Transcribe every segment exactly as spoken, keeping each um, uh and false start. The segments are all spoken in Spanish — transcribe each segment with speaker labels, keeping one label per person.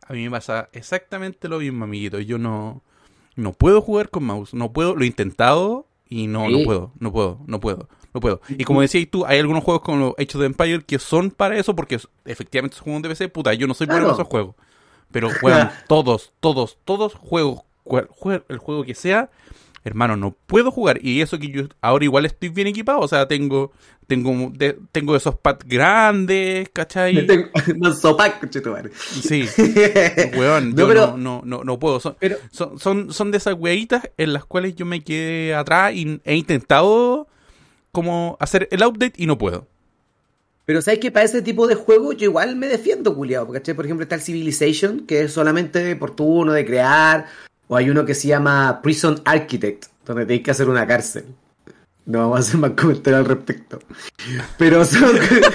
Speaker 1: A mí me pasa exactamente lo mismo, amiguito. Yo no, no puedo jugar con mouse. No puedo, lo he intentado y no,
Speaker 2: Sí.
Speaker 1: no puedo, no puedo, no puedo, no puedo. Y como decías tú, hay algunos juegos como los Age of the Empire que son para eso porque efectivamente son juegos de P C. Puta, yo no soy bueno
Speaker 2: Claro.
Speaker 1: para esos juegos. Pero juegan todos, todos, todos juegos, cual- jue- el juego que sea, hermano, no puedo jugar. Y eso que yo ahora igual estoy bien equipado. O sea, tengo, tengo, de- tengo esos pads grandes, ¿cachai?
Speaker 2: Tengo- No sopa, conchetumare.
Speaker 1: Sí, weón,
Speaker 2: No,
Speaker 1: yo
Speaker 2: pero-
Speaker 1: no, no, no, no puedo. Son,
Speaker 2: Pero,
Speaker 1: son, son, son de esas weitas en las cuales yo me quedé atrás y he intentado como hacer el update y no puedo.
Speaker 2: pero ¿sabes que para ese tipo de juego yo igual me defiendo, culiado? ¿Cachai? Por ejemplo, está el Civilization, que es solamente por turno de crear. O hay uno que se llama Prison Architect, donde tenéis que hacer una cárcel. No vamos a hacer más comentarios al respecto. Pero son...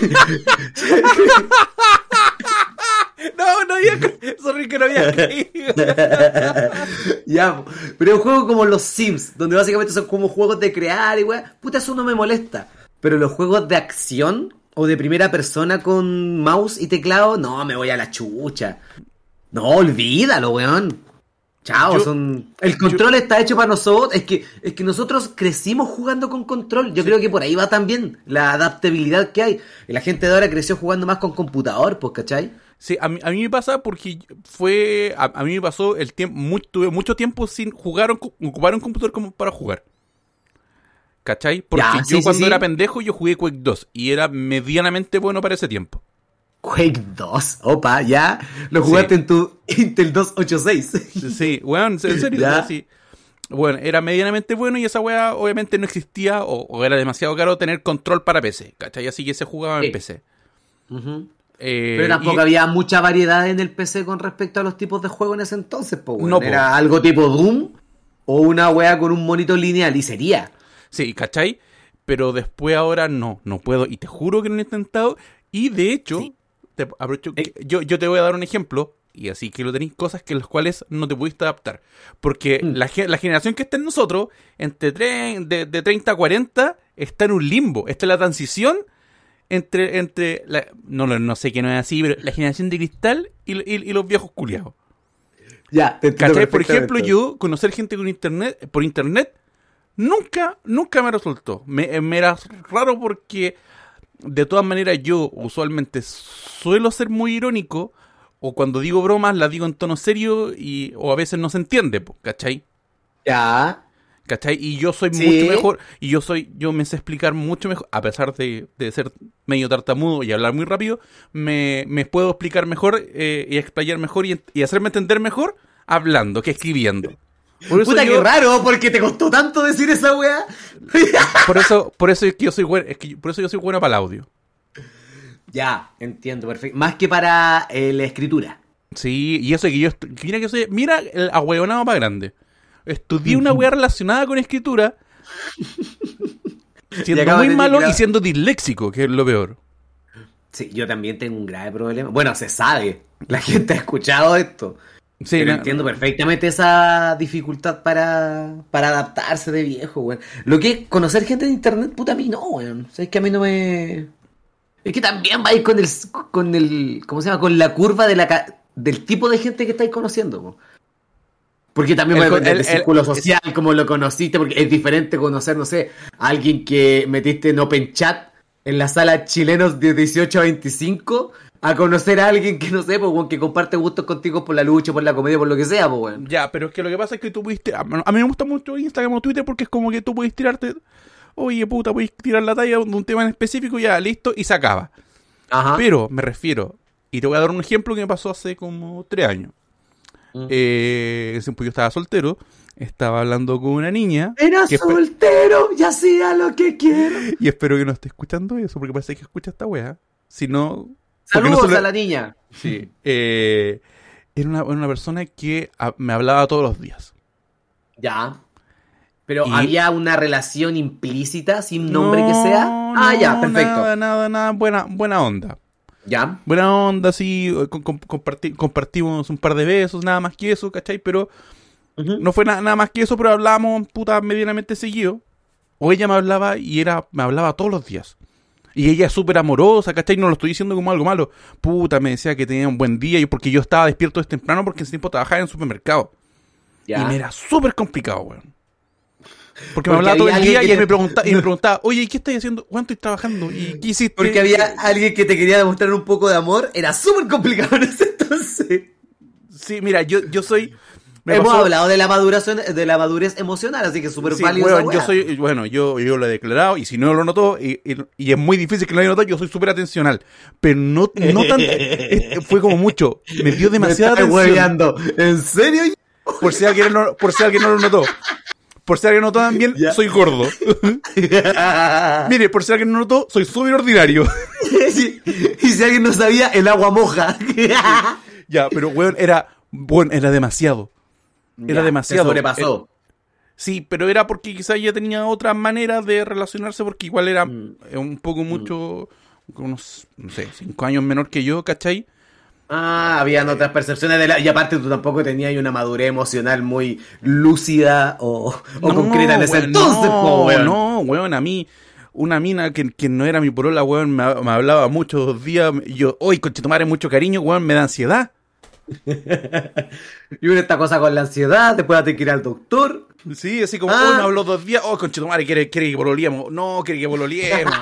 Speaker 1: No, no había ca- sorry que no había caído.
Speaker 2: Ya, pero es un juego como los Sims, donde básicamente son como juegos de crear y weá. Puta, eso no me molesta. Pero los juegos de acción o de primera persona con mouse y teclado, no, me voy a la chucha. No, olvídalo, weón. Chao,
Speaker 1: Yo-
Speaker 2: son... El control está hecho para nosotros. Es que, es que nosotros crecimos jugando con control. Yo creo que por ahí va también la adaptabilidad que hay. Y la gente de ahora creció jugando más con computador, pues, ¿cachai?
Speaker 1: Sí, a mí, a mí me pasa porque fue. A, a mí me pasó el tiempo. Muy, tuve mucho tiempo sin jugar, un co- ocupar un computador como para jugar. ¿Cachai? Porque
Speaker 2: Ya,
Speaker 1: yo
Speaker 2: sí, sí,
Speaker 1: cuando
Speaker 2: sí.
Speaker 1: era pendejo, yo jugué Quake dos y era medianamente bueno para ese tiempo.
Speaker 2: Quake dos, opa, ya. Lo
Speaker 1: Sí.
Speaker 2: jugaste en tu Intel doscientos ochenta y seis.
Speaker 1: Sí, weón, en serio.
Speaker 2: Ya.
Speaker 1: Sí. Bueno, era medianamente bueno y esa weá obviamente no existía o, o era demasiado caro tener control para P C. ¿Cachai? Así que se jugaba en
Speaker 2: Sí.
Speaker 1: P C.
Speaker 2: Ujú.
Speaker 1: Eh,
Speaker 2: Pero tampoco
Speaker 1: y-
Speaker 2: había mucha variedad en el P C con respecto a los tipos de juego en ese entonces, po, weón.
Speaker 1: No, po.
Speaker 2: Era algo tipo Doom o una wea con un monitor lineal y sería.
Speaker 1: Sí, ¿cachai? Pero después ahora no, no puedo. Y te juro que no lo he intentado. Y de hecho,
Speaker 2: Sí.
Speaker 1: te aprovecho,
Speaker 2: Eh.
Speaker 1: que- yo, yo te voy a dar un ejemplo. Y así que lo tenéis cosas que las cuales no te pudiste adaptar. Porque
Speaker 2: Mm.
Speaker 1: la, ge- la generación que está en nosotros, entre tre- de, de treinta a cuarenta, está en un limbo. Está en la transición entre, entre la, no, no, no sé que no es así, pero la generación de cristal y, y- y los viejos culiados.
Speaker 2: Ya, te entiendo
Speaker 1: ¿Cachai? Por ejemplo,
Speaker 2: perfectamente.
Speaker 1: yo conocer gente con internet, por internet, nunca, nunca me resultó. Me, me era raro porque, de todas maneras, yo usualmente suelo ser muy irónico, o cuando digo bromas las digo en tono serio, y, o a veces no se entiende, po, ¿cachai?
Speaker 2: Ya.
Speaker 1: ¿Cachai? Y yo soy
Speaker 2: Sí.
Speaker 1: mucho mejor, y yo soy, yo me sé explicar mucho mejor, a pesar de, de ser medio tartamudo y hablar muy rápido, me, me puedo explicar mejor eh, y explayar mejor y, y hacerme entender mejor hablando que escribiendo. Por eso
Speaker 2: Puta,
Speaker 1: yo-
Speaker 2: qué raro, porque te costó tanto decir esa wea.
Speaker 1: Por eso, por eso es que yo soy bueno, es que por eso yo soy bueno para el audio.
Speaker 2: Ya, entiendo, perfecto. Más que para eh, la escritura.
Speaker 1: Sí, y eso es que yo estu- mira que soy, mira el ahueonado más grande. Estudié una wea relacionada con escritura,
Speaker 2: Y
Speaker 1: siendo
Speaker 2: acabo
Speaker 1: muy
Speaker 2: de
Speaker 1: malo
Speaker 2: decir-
Speaker 1: y siendo disléxico, que es lo peor.
Speaker 2: Sí, yo también tengo un grave problema. Bueno, se sabe. La gente ha escuchado esto.
Speaker 1: Sí,
Speaker 2: Pero
Speaker 1: na-
Speaker 2: entiendo perfectamente esa dificultad para, para adaptarse de viejo, weón. Lo que es conocer gente de internet, puta, a mí no, weón. O sea, es que a mí no me... Es que también va a ir con el, con el, ¿cómo se llama? Con la curva de la, ca- del tipo de gente que estáis conociendo, po. Porque también
Speaker 1: El
Speaker 2: va a
Speaker 1: co-
Speaker 2: depender
Speaker 1: el-
Speaker 2: del círculo
Speaker 1: el-
Speaker 2: social, como lo conociste, porque es diferente conocer, no sé, a alguien que metiste en Open Chat en la sala chilenos de dieciocho a veinticinco, a conocer a alguien que, no sé, pues, weón, que comparte gustos contigo por la lucha, por la comedia, por lo que sea, pues, weón.
Speaker 1: Ya, pero es que lo que pasa es que tú pudiste. A a mí me gusta mucho Instagram o Twitter porque es como que tú puedes tirarte. Oye, puta, puedes tirar la talla de un tema en específico, ya, listo, y se acaba.
Speaker 2: Ajá.
Speaker 1: Pero me refiero, y te voy a dar un ejemplo que me pasó hace como tres años.
Speaker 2: Mm.
Speaker 1: Eh, ese tiempo yo estaba soltero, estaba hablando con una niña.
Speaker 2: Era
Speaker 1: que espe-
Speaker 2: soltero y hacía lo que quiera.
Speaker 1: y espero que no esté escuchando eso, porque parece que escucha esta wea. Si no. porque no
Speaker 2: Saludos
Speaker 1: solo-
Speaker 2: a la niña.
Speaker 1: Sí. eh, era una, una persona que a- me hablaba todos los días.
Speaker 2: Ya. Pero
Speaker 1: Y-
Speaker 2: había una relación implícita, sin nombre que
Speaker 1: No,
Speaker 2: sea. Ah,
Speaker 1: no,
Speaker 2: ya, perfecto.
Speaker 1: Nada, nada, nada. Buena, buena onda.
Speaker 2: Ya.
Speaker 1: Buena onda, sí. con- con- comparti- compartimos un par de besos, nada más que eso, ¿cachai? Pero
Speaker 2: Ujú.
Speaker 1: no fue na- nada más que eso, pero hablábamos puta medianamente seguido. O ella me hablaba y era me hablaba todos los días. Y ella es súper amorosa, ¿cachai? No lo estoy diciendo como algo malo. Puta, me decía que tenía un buen día y porque yo estaba despierto desde temprano porque en ese tiempo trabajaba en un supermercado. Ya. Y me era súper complicado, weón. Porque, porque me hablaba todo el día y, te... me preguntaba, y me preguntaba, oye, ¿qué estás haciendo? ¿Cuánto estoy trabajando? ¿Y qué hiciste?
Speaker 2: Porque había alguien que te quería demostrar un poco de amor. Era súper complicado en ese entonces.
Speaker 1: Sí, mira, yo, yo soy...
Speaker 2: Hemos pasó... hablado de la maduración, de la madurez emocional, así que es súper sí, válido.
Speaker 1: Bueno, yo soy, bueno, yo, yo lo he declarado, y si no lo notó, y, y, y es muy difícil que lo haya notado, yo soy súper atencional. Pero no, no tan, es, fue como mucho, me dio demasiada
Speaker 2: me atención. ¿En serio?
Speaker 1: Por si alguien no, por si alguien no lo notó. Por si alguien no notó también, ya. Soy gordo. Mire, por si alguien no notó, soy súper ordinario.
Speaker 2: Y si alguien no sabía, el agua moja.
Speaker 1: Ya, pero weón, era, bueno, era demasiado. Era ya, demasiado.
Speaker 2: Se sobrepasó.
Speaker 1: Eh, sí, pero era porque quizás ella tenía otra manera de relacionarse, porque igual era mm. un poco mucho, mm. unos, no sé, cinco años menor que yo, ¿cachai?
Speaker 2: Ah, habían otras percepciones de la... Y aparte tú tampoco tenías una madurez emocional muy lúcida o, o
Speaker 1: no,
Speaker 2: concreta en ese
Speaker 1: weón,
Speaker 2: entonces.
Speaker 1: No,
Speaker 2: po, weón.
Speaker 1: no, weón, a mí... Una mina que, que no era mi polola, weón, me, me hablaba muchos días. Y yo, hoy, conchetumare, mucho cariño, weón, me da ansiedad.
Speaker 2: Y una esta cosa con la ansiedad, después vas a tener que ir al doctor.
Speaker 1: Sí, así como, ah. oh, me habló dos días, oh, conchetumare, quiere, quiere que vololiemos. No, quiere que vololiemos.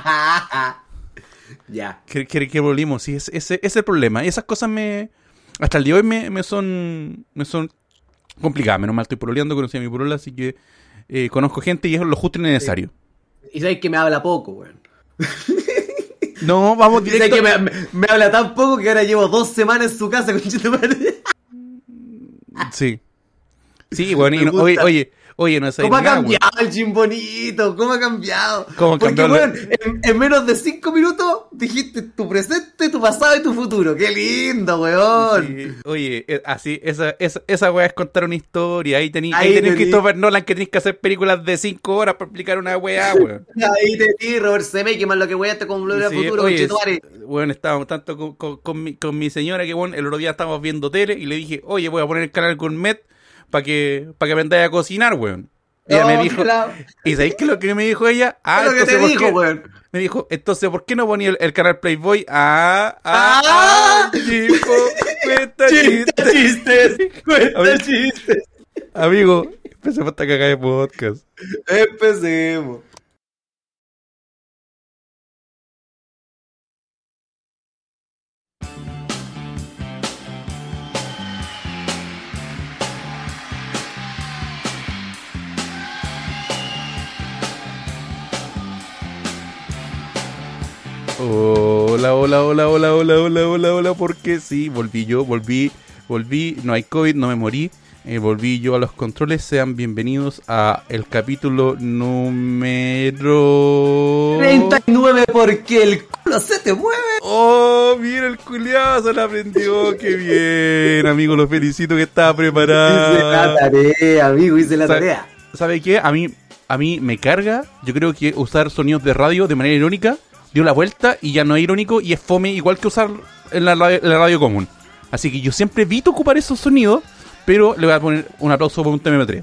Speaker 2: Ya.
Speaker 1: Quiere, quiere que vololiemos, sí, ese, ese es el problema. Y esas cosas me, hasta el día de hoy me, me son, me son complicadas. Menos mal estoy pololeando, conocí a mi polola, así que eh, conozco gente y es lo justo y necesario.
Speaker 2: Sí. Y sabes que me habla poco, weón.
Speaker 1: No, vamos directo.
Speaker 2: Que me, me, me habla tan poco que ahora llevo dos semanas en su casa con madre.
Speaker 1: Sí. Sí, bueno, y no, oye, oye, oye, no sé.
Speaker 2: ¿Cómo ha cambiado weón. El Jimbonito? ¿Cómo ha cambiado?
Speaker 1: ¿Cómo ha
Speaker 2: Porque,
Speaker 1: cambiado?
Speaker 2: weón, en, en menos de cinco minutos dijiste tu presente, tu pasado y tu futuro. ¡Qué lindo, weón!
Speaker 1: Sí. Oye, así, esa, esa, esa weá es contar una historia. Ahí tenéis ahí tení Christopher Nolan que tenéis que hacer películas de cinco horas para explicar una weá, weón.
Speaker 2: Ahí tení Robert Zemeckis, más lo que weaste con Volver al Futuro,
Speaker 1: oye,
Speaker 2: con
Speaker 1: bueno, estábamos tanto con, con, con, mi, con mi señora que, bueno, el otro día estábamos viendo tele y le dije, oye, voy a poner el canal Gourmet para que, para que aprendáis a cocinar, weón. Ella oh, me dijo, claro. ¿Y sabéis qué es lo que me dijo ella? Ah,
Speaker 2: lo que te dijo, weón.
Speaker 1: Me dijo, entonces, ¿por qué no ponía el, el canal Playboy? Ah, ah, ah, chico, cuenta chistes.
Speaker 2: chistes, cuenta chistes.
Speaker 1: Amigo, empecemos esta cagada de podcast.
Speaker 2: Empecemos.
Speaker 1: Hola, hola, hola, hola, hola, hola, hola, hola, porque sí, volví yo, volví, volví, no hay COVID, no me morí, eh, volví yo a los controles. Sean bienvenidos a el capítulo número...
Speaker 2: treinta y nueve, porque el culo se te mueve.
Speaker 1: Oh, mira, el culiado se lo aprendió, qué bien, amigo, lo felicito que estaba preparado.
Speaker 2: Hice la tarea, amigo, hice la
Speaker 1: ¿Sabe,
Speaker 2: tarea.
Speaker 1: ¿Sabe qué? A mí, a mí me carga, yo creo que usar sonidos de radio de manera irónica dio la vuelta y ya no es irónico y es fome igual que usar en la radio, en la radio común. Así que yo siempre evito ocupar esos sonidos, pero le voy a poner un aplauso por un T M tres.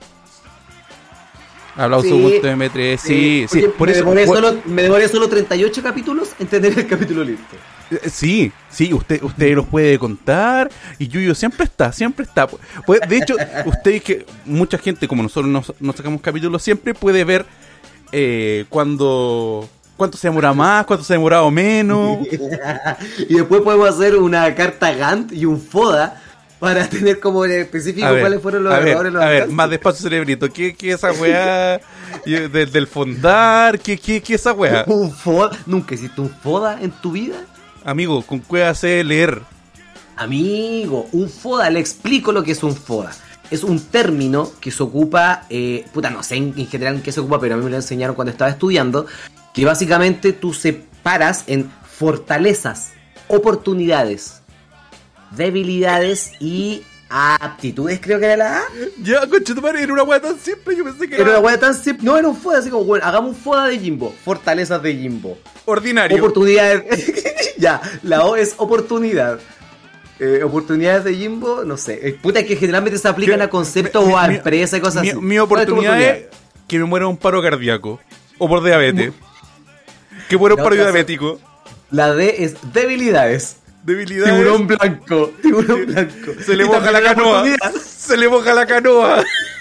Speaker 1: Aplauso por un T M tres, sí, sí. sí.
Speaker 2: Por me, eso, demoré por... Solo, me demoré solo treinta y ocho capítulos en tener el capítulo listo.
Speaker 1: Sí, sí, usted usted los puede contar y Yuyo siempre está, siempre está. Pues, de hecho, usted que mucha gente como nosotros nos, nos sacamos capítulos siempre puede ver eh, cuando... ¿Cuánto se demora más? ¿Cuánto se ha demorado menos?
Speaker 2: Y después podemos hacer una carta Gantt y un FODA para tener como en específico ver, cuáles fueron los errores.
Speaker 1: A ver, más despacio, cerebrito. ¿Qué es esa weá del, del fondar? ¿Qué es esa weá?
Speaker 2: ¿Un FODA? ¿Nunca hiciste un FODA en tu vida?
Speaker 1: Amigo, con cueva sé leer.
Speaker 2: Amigo, un FODA, le explico lo que es un FODA. Es un término que se ocupa, eh, puta, no sé en, en general en qué se ocupa, pero a mí me lo enseñaron cuando estaba estudiando. Que básicamente tú separas en fortalezas, oportunidades, debilidades y aptitudes, creo que era la A.
Speaker 1: Ya, concha tu madre, era una hueá tan simple, yo pensé que era...
Speaker 2: Era una hueá tan simple, no era un FODA, así como, bueno, hagamos un FODA de Jimbo, fortalezas de Jimbo.
Speaker 1: Ordinario.
Speaker 2: Oportunidades, ya, la O es oportunidad. Eh, oportunidades de Jimbo, no sé, puta que generalmente se aplican a conceptos mi, o a empresas y cosas
Speaker 1: mi,
Speaker 2: así.
Speaker 1: Mi oportunidad es, oportunidad es que me muera un paro cardíaco, o por diabetes. Qué bueno
Speaker 2: La
Speaker 1: para
Speaker 2: otra
Speaker 1: diabético.
Speaker 2: La D es debilidades.
Speaker 1: Debilidades.
Speaker 2: Tiburón blanco. Tiburón blanco.
Speaker 1: Se le
Speaker 2: Y
Speaker 1: moja la
Speaker 2: también
Speaker 1: canoa.
Speaker 2: oportunidad.
Speaker 1: Se le moja la canoa.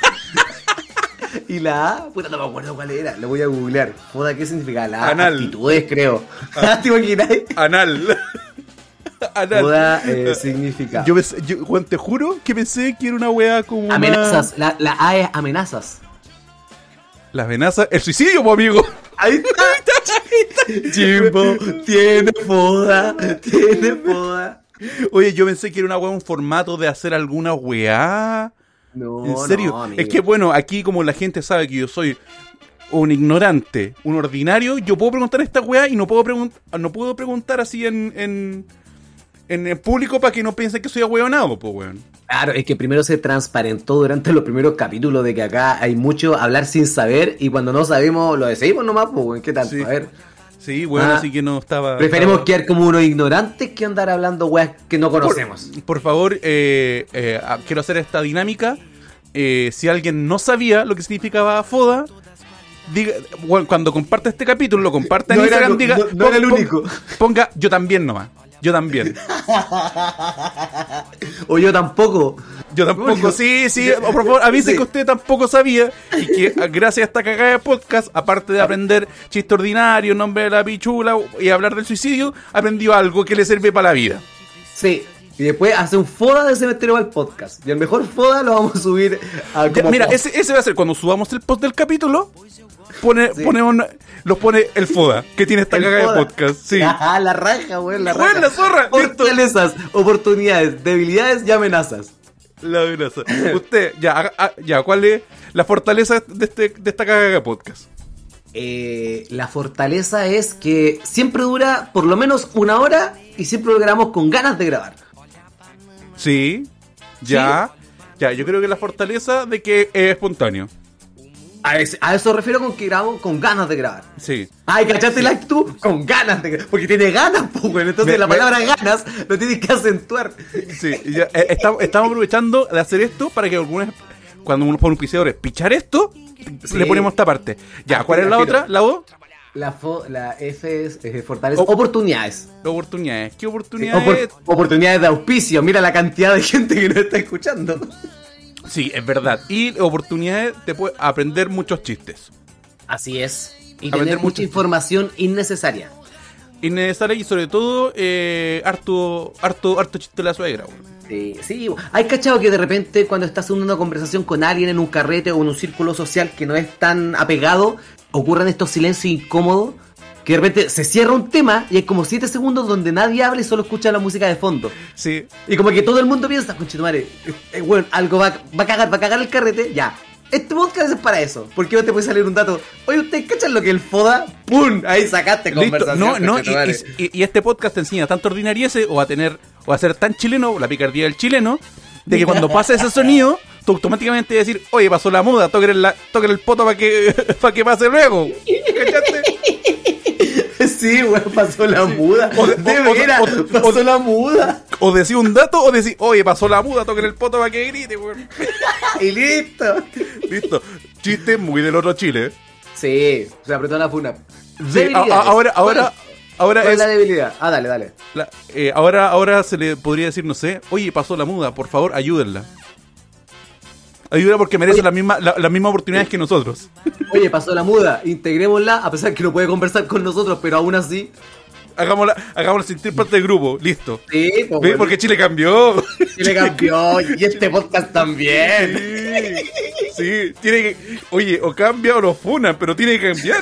Speaker 2: Y la A, puta, no me acuerdo cuál era. Lo voy a googlear. Joda, ¿qué significa? La A,
Speaker 1: Anal.
Speaker 2: actitudes, creo. ¿Te imaginas?
Speaker 1: Anal. Anal.
Speaker 2: Joda, eh, significa
Speaker 1: Yo, pensé- yo, Juan, te juro que pensé que era una weá como.
Speaker 2: amenazas.
Speaker 1: Una...
Speaker 2: La, la A es amenazas.
Speaker 1: Las amenazas. El suicidio, po, amigo.
Speaker 2: Ahí está. Jimbo tiene foda. Tiene foda.
Speaker 1: Oye, yo pensé que era una weá, un formato de hacer alguna weá.
Speaker 2: No,
Speaker 1: ¿En serio?
Speaker 2: no, amigo.
Speaker 1: Es que bueno, aquí como la gente sabe que yo soy un ignorante, un ordinario, yo puedo preguntar esta weá y no puedo preguntar, no puedo preguntar así en, en, en el público para que no piensen que soy ahueonado, pues weón.
Speaker 2: Claro, es que primero se transparentó durante los primeros capítulos de que acá hay mucho hablar sin saber y cuando no sabemos lo decidimos nomás, pues, weón, ¿qué tal?
Speaker 1: Sí.
Speaker 2: A ver,
Speaker 1: Sí, bueno,
Speaker 2: Ah,
Speaker 1: así que no estaba...
Speaker 2: preferimos
Speaker 1: estaba-
Speaker 2: quedar como unos ignorantes que andar hablando weas que no
Speaker 1: Por,
Speaker 2: conocemos.
Speaker 1: por favor, eh, eh, ah, quiero hacer esta dinámica. Eh, si alguien no sabía lo que significaba FODA, diga, bueno, cuando comparte este capítulo, lo comparta en
Speaker 2: No era
Speaker 1: Instagram,
Speaker 2: lo-
Speaker 1: diga,
Speaker 2: no- no era el
Speaker 1: ponga-
Speaker 2: único.
Speaker 1: Ponga, yo también nomás. Yo también.
Speaker 2: O yo tampoco.
Speaker 1: Yo tampoco, sí, sí, o por favor, avise
Speaker 2: Sí.
Speaker 1: que usted tampoco sabía y que a- gracias a esta cagada de podcast, aparte de aprender chiste ordinario, nombre de la pichula y hablar del suicidio, aprendió algo que le sirve para la vida.
Speaker 2: Sí. Y después hace un foda de cementerio al podcast. Y el mejor foda lo vamos a subir a
Speaker 1: Ya,
Speaker 2: como
Speaker 1: mira,
Speaker 2: post.
Speaker 1: ese, ese va a ser cuando subamos el post del capítulo, pone,
Speaker 2: Sí.
Speaker 1: pone un- los pone el FODA, que tiene esta
Speaker 2: El
Speaker 1: cagada
Speaker 2: foda.
Speaker 1: de podcast, sí.
Speaker 2: Ajá, la raja, weón, la
Speaker 1: Weón,
Speaker 2: raja.
Speaker 1: la zorra, listo.
Speaker 2: Fortalezas, oportunidades, debilidades y amenazas.
Speaker 1: La amenaza. Usted, ya, haga- ah, ya, ¿cuál es la fortaleza de, este, de esta cagada de podcast?
Speaker 2: Eh, la fortaleza es que siempre dura por lo menos una hora y siempre lo grabamos con ganas de grabar.
Speaker 1: Sí, ya, ya, yo creo que la fortaleza de que es espontáneo.
Speaker 2: A, ese- a eso refiero con que grabamos con ganas de grabar.
Speaker 1: Sí.
Speaker 2: Ay, ¿cachaste la actitud? Con ganas de grabar. Porque tiene ganas, pues, bueno. Entonces
Speaker 1: Me-
Speaker 2: la
Speaker 1: me-
Speaker 2: palabra ganas lo tienes que acentuar.
Speaker 1: Sí, ya, eh, estamos, estamos aprovechando de hacer esto para que algunas, cuando uno pone un piseador, pichar esto,
Speaker 2: Sí.
Speaker 1: le ponemos esta parte. Ya,
Speaker 2: Ah,
Speaker 1: ¿cuál es la
Speaker 2: mira,
Speaker 1: otra? ¿La O?
Speaker 2: La, fo- la F es eh, fortaleza.
Speaker 1: Op-
Speaker 2: Oportunidades.
Speaker 1: Oportunidades. ¿Qué
Speaker 2: Sí,
Speaker 1: oportunidades?
Speaker 2: opor- oportunidades de auspicio. Mira la cantidad de gente que nos está escuchando.
Speaker 1: Sí, es verdad. Y oportunidades te puede aprender muchos chistes.
Speaker 2: Así es. Y
Speaker 1: Aprender
Speaker 2: tener
Speaker 1: mucho.
Speaker 2: mucha información innecesaria.
Speaker 1: Innecesario y sobre todo, eh, harto, harto, harto chiste de la suegra, weón.
Speaker 2: Sí, sí. ¿Hay cachado que de repente cuando estás en una conversación con alguien en un carrete o en un círculo social que no es tan apegado, ocurren estos silencios incómodos? Que de repente se cierra un tema y hay como siete segundos donde nadie habla y solo escucha la música de fondo.
Speaker 1: Sí.
Speaker 2: Y como que todo el mundo piensa, conchetumare, eh, bueno, algo va, va a cagar, va a cagar el carrete, ya. Este podcast es para eso. Porque no te puede salir un dato. Oye, ¿ustedes cachan lo que el foda? ¡Pum! Ahí sacaste
Speaker 1: Listo.
Speaker 2: conversación.
Speaker 1: No, no, y,
Speaker 2: conchetumare.
Speaker 1: y- y este podcast te enseña tanto ordinarieces o a tener, o a ser tan chileno, la picardía del chileno, de que cuando pasa ese sonido, tú automáticamente vas a decir, oye, pasó la muda, toquen la, toquen el poto para que, para que pase luego. ¿Cachaste?
Speaker 2: Sí, weón, pasó la muda.
Speaker 1: O de-
Speaker 2: de
Speaker 1: o- o-
Speaker 2: veras,
Speaker 1: o- o-
Speaker 2: pasó la muda.
Speaker 1: O decir un dato o decir, oye, pasó la muda, toquen el poto para que grite, weón.
Speaker 2: Y listo.
Speaker 1: Listo. Chiste muy del otro Chile.
Speaker 2: Sí, se apretó la funa.
Speaker 1: Sí, a- a- ahora, ahora,
Speaker 2: ¿Cuál
Speaker 1: ahora
Speaker 2: es
Speaker 1: es.
Speaker 2: la debilidad? Ah, dale, dale.
Speaker 1: la- eh, ahora, ahora se le podría decir, no sé, oye, pasó la muda, por favor, ayúdenla. Ayúdenla porque merece
Speaker 2: Oye.
Speaker 1: la misma, la, las mismas oportunidades que nosotros.
Speaker 2: Oye, pasó la muda, integrémosla, a pesar que no puede conversar con nosotros, pero aún así.
Speaker 1: Hagámosla, hagámosla sentir parte del grupo, listo.
Speaker 2: Sí, pues,
Speaker 1: ¿Ve?
Speaker 2: bueno,
Speaker 1: Porque Chile cambió.
Speaker 2: Chile cambió, y este podcast también.
Speaker 1: Sí, sí, tiene que. Oye, o cambia o lo funan, pero tiene que cambiar.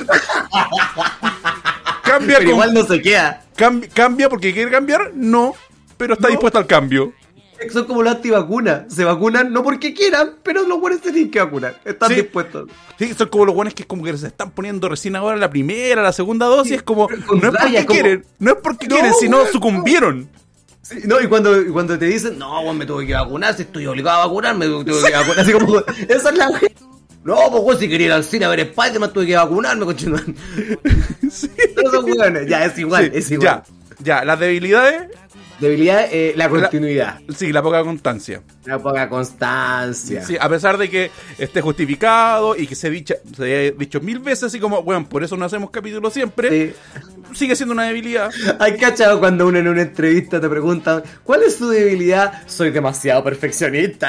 Speaker 1: Cambia,
Speaker 2: Pero
Speaker 1: con-
Speaker 2: igual no se queda.
Speaker 1: cambia, cambia porque quiere cambiar, no, pero está
Speaker 2: No.
Speaker 1: dispuesto al cambio.
Speaker 2: Son como los antivacunas. Se vacunan no porque quieran, pero los buenos se tienen que vacunar. Están
Speaker 1: Sí.
Speaker 2: dispuestos.
Speaker 1: Sí, son como los buenos que como que se están poniendo recién ahora la primera, la segunda dosis, es como,
Speaker 2: con
Speaker 1: no es porque
Speaker 2: rabia, como-
Speaker 1: quieren, no es porque
Speaker 2: No,
Speaker 1: quieren, sino
Speaker 2: weón,
Speaker 1: sucumbieron.
Speaker 2: Sí, no, y cuando, y cuando te dicen, no, weón, me tuve que vacunar, si estoy obligado a vacunarme, me tuve que vacunar. Así como, esa es la wea. No, pues weón, si quería ir al cine a ver Spider-Man, tuve que vacunarme, cochino.
Speaker 1: Sí.
Speaker 2: Todos son weones. Ya, es igual,
Speaker 1: Sí,
Speaker 2: es igual.
Speaker 1: Ya, ya, las debilidades,
Speaker 2: Debilidad, eh, la continuidad.
Speaker 1: La, sí, la poca constancia.
Speaker 2: La poca constancia.
Speaker 1: Sí, a pesar de que esté justificado y que se, dicha, se haya dicho mil veces así como, bueno, por eso no hacemos capítulos siempre, sí. Sigue siendo una debilidad.
Speaker 2: ¿Hay cachado cuando uno en una entrevista te pregunta ¿cuál es tu debilidad? Soy demasiado perfeccionista.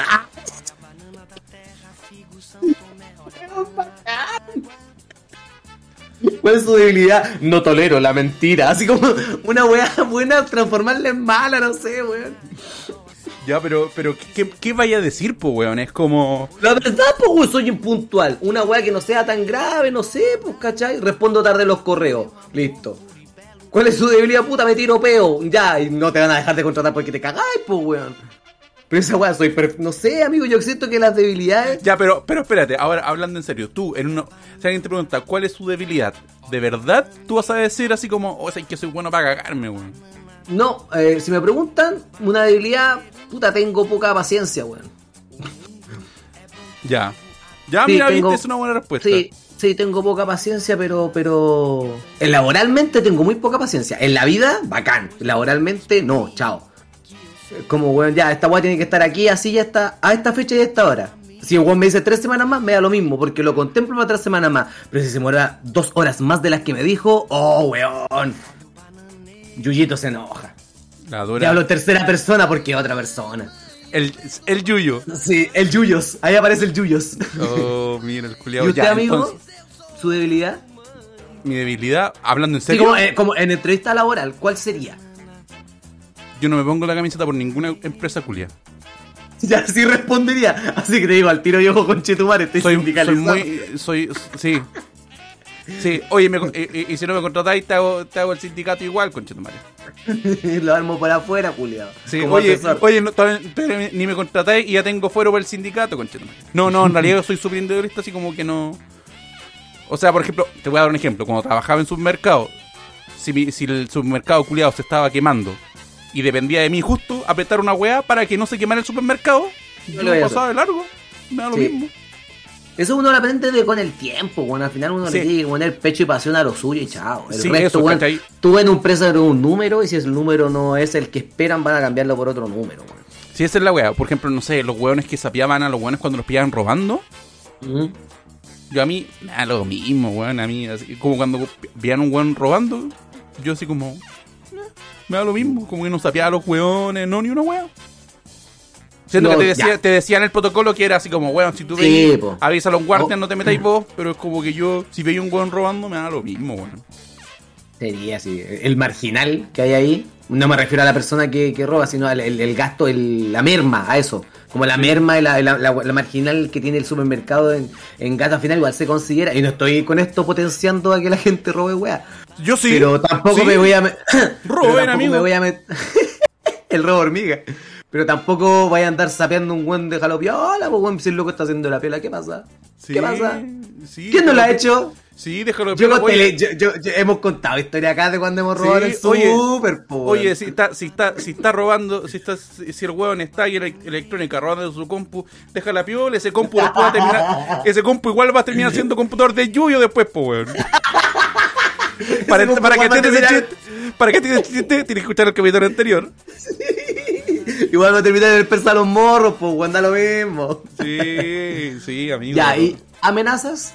Speaker 2: ¿Cuál es su debilidad? No tolero la mentira. Así como una weá buena, transformarla en mala, no sé, weón.
Speaker 1: Ya, pero, pero ¿qué, qué vaya a decir, po, weón? Es como...
Speaker 2: La verdad, po, weón, soy impuntual. Una weá que no sea tan grave, no sé, pues, ¿cachai? Respondo tarde los correos. Listo. ¿Cuál es su debilidad? Puta, me tiro peo. Ya, y no te van a dejar de contratar porque te cagáis, po, weón. Pero esa weá soy perf... No sé, amigo, yo siento que las debilidades...
Speaker 1: Ya, pero, pero espérate, ahora hablando en serio, tú, en uno... Si alguien te pregunta, ¿cuál es su debilidad? ¿De verdad tú vas a decir así como, o sea, que soy bueno para cagarme, weón?
Speaker 2: No, eh, si me preguntan, una debilidad, puta, tengo poca paciencia, weón.
Speaker 1: Ya. Ya,
Speaker 2: sí,
Speaker 1: mira,
Speaker 2: tengo...
Speaker 1: viste, es una buena respuesta.
Speaker 2: Sí, sí, tengo poca paciencia, pero, pero... Laboralmente tengo muy poca paciencia. En la vida, bacán. Laboralmente, no, chao. Como, weón, ya, esta weá tiene que estar aquí, así ya está, a esta fecha y a esta hora. Si el weón me dice tres semanas más, me da lo mismo, porque lo contemplo para tres semanas más. Pero si se muera dos horas más de las que me dijo, oh, weón. Yuyito se enoja.
Speaker 1: La dura.
Speaker 2: Ya hablo en tercera persona porque es otra persona.
Speaker 1: El, el Yuyo.
Speaker 2: Sí, el Yuyos. Ahí aparece el Yuyos.
Speaker 1: Oh, mira, el culiado.
Speaker 2: ¿Y usted,
Speaker 1: ya,
Speaker 2: amigo?
Speaker 1: Entonces,
Speaker 2: ¿Su debilidad?
Speaker 1: Mi debilidad, hablando en serio.
Speaker 2: Sí, como, eh, como en entrevista laboral, ¿cuál sería?
Speaker 1: Yo no me pongo la camiseta por ninguna empresa culia.
Speaker 2: Ya, sí respondería. Así que te digo, al tiro y ojo con Chetumare, estoy
Speaker 1: soy,
Speaker 2: sindicalizado.
Speaker 1: Soy muy... Soy... Sí. Sí, oye, me, y, y si no me contratáis, te hago, te hago el sindicato igual, con Chetumare.
Speaker 2: Lo armo por afuera, culiado.
Speaker 1: Sí, oye, oye no, todavía, todavía ni me contratáis y ya tengo fuero para el sindicato, con Chetumare. No, no, en realidad yo soy súper individualista, así como que no... O sea, por ejemplo, te voy a dar un ejemplo. Cuando trabajaba en supermercado, si, mi, si el supermercado culiado se estaba quemando y dependía de mí justo apretar una weá para que no se quemara el supermercado, yo lo pasaba de largo, me da lo sí. mismo.
Speaker 2: Eso uno lo aprende de, con el tiempo, bueno, al final uno sí. le tiene que poner pecho y pasión a lo suyo y chao. El
Speaker 1: sí,
Speaker 2: resto,
Speaker 1: eso,
Speaker 2: bueno, tú en un preso eres un número y si el número no es el que esperan van a cambiarlo por otro número. Bueno.
Speaker 1: Sí, esa es la weá. Por ejemplo, no sé, los weones que sapeaban a los weones cuando los pillaban robando. Uh-huh. Yo a mí, nada, lo mismo, weón, a mí, así, como cuando veían un weón robando, yo así como, eh, me da lo mismo, como que no sapeaba a los weones, no, ni una weá. Siento no, que te decía, te decía en el protocolo que era así como, weón, si tú
Speaker 2: sí,
Speaker 1: veis, avisa a los guardias, oh. no te metáis vos, pero es como que yo, si veis un weón robando, me da lo mismo, weón.
Speaker 2: Sería así, el marginal que hay ahí, no me refiero a la persona que, que roba, sino al el, el gasto, el, la merma, a eso. Como la merma y la, la, la, la marginal que tiene el supermercado en, en gato al final igual se considera. Y no estoy con esto potenciando a que la gente robe weá.
Speaker 1: Yo sí.
Speaker 2: Pero tampoco
Speaker 1: sí.
Speaker 2: me voy a... Me...
Speaker 1: Roben, amigo.
Speaker 2: Me voy a met... el robo hormiga. Pero tampoco vaya a andar sapeando un buen de jalopiola, pues weón, si el loco está haciendo la pela, ¿qué pasa?
Speaker 1: Sí,
Speaker 2: ¿Qué pasa?
Speaker 1: Sí,
Speaker 2: ¿Quién no lo ha hecho?
Speaker 1: Sí, déjalo de
Speaker 2: yo, yo, yo, yo hemos contado historia acá de cuando hemos robado sí, el super,
Speaker 1: oye, oye, si está, si está, si está robando, si está, si el huevón está ahí en electrónica robando su compu, deja la piola, ese compu después va a terminar, ese compu igual va a terminar siendo computador de Yuyo después, pues weón. Para, para, que te terminar... para que te chiste, tienes que escuchar el capítulo anterior.
Speaker 2: Sí. Igual va a terminar en el persa a los morros, pues weón, da lo mismo.
Speaker 1: Sí, sí, amigo.
Speaker 2: Ya, ¿y amenazas?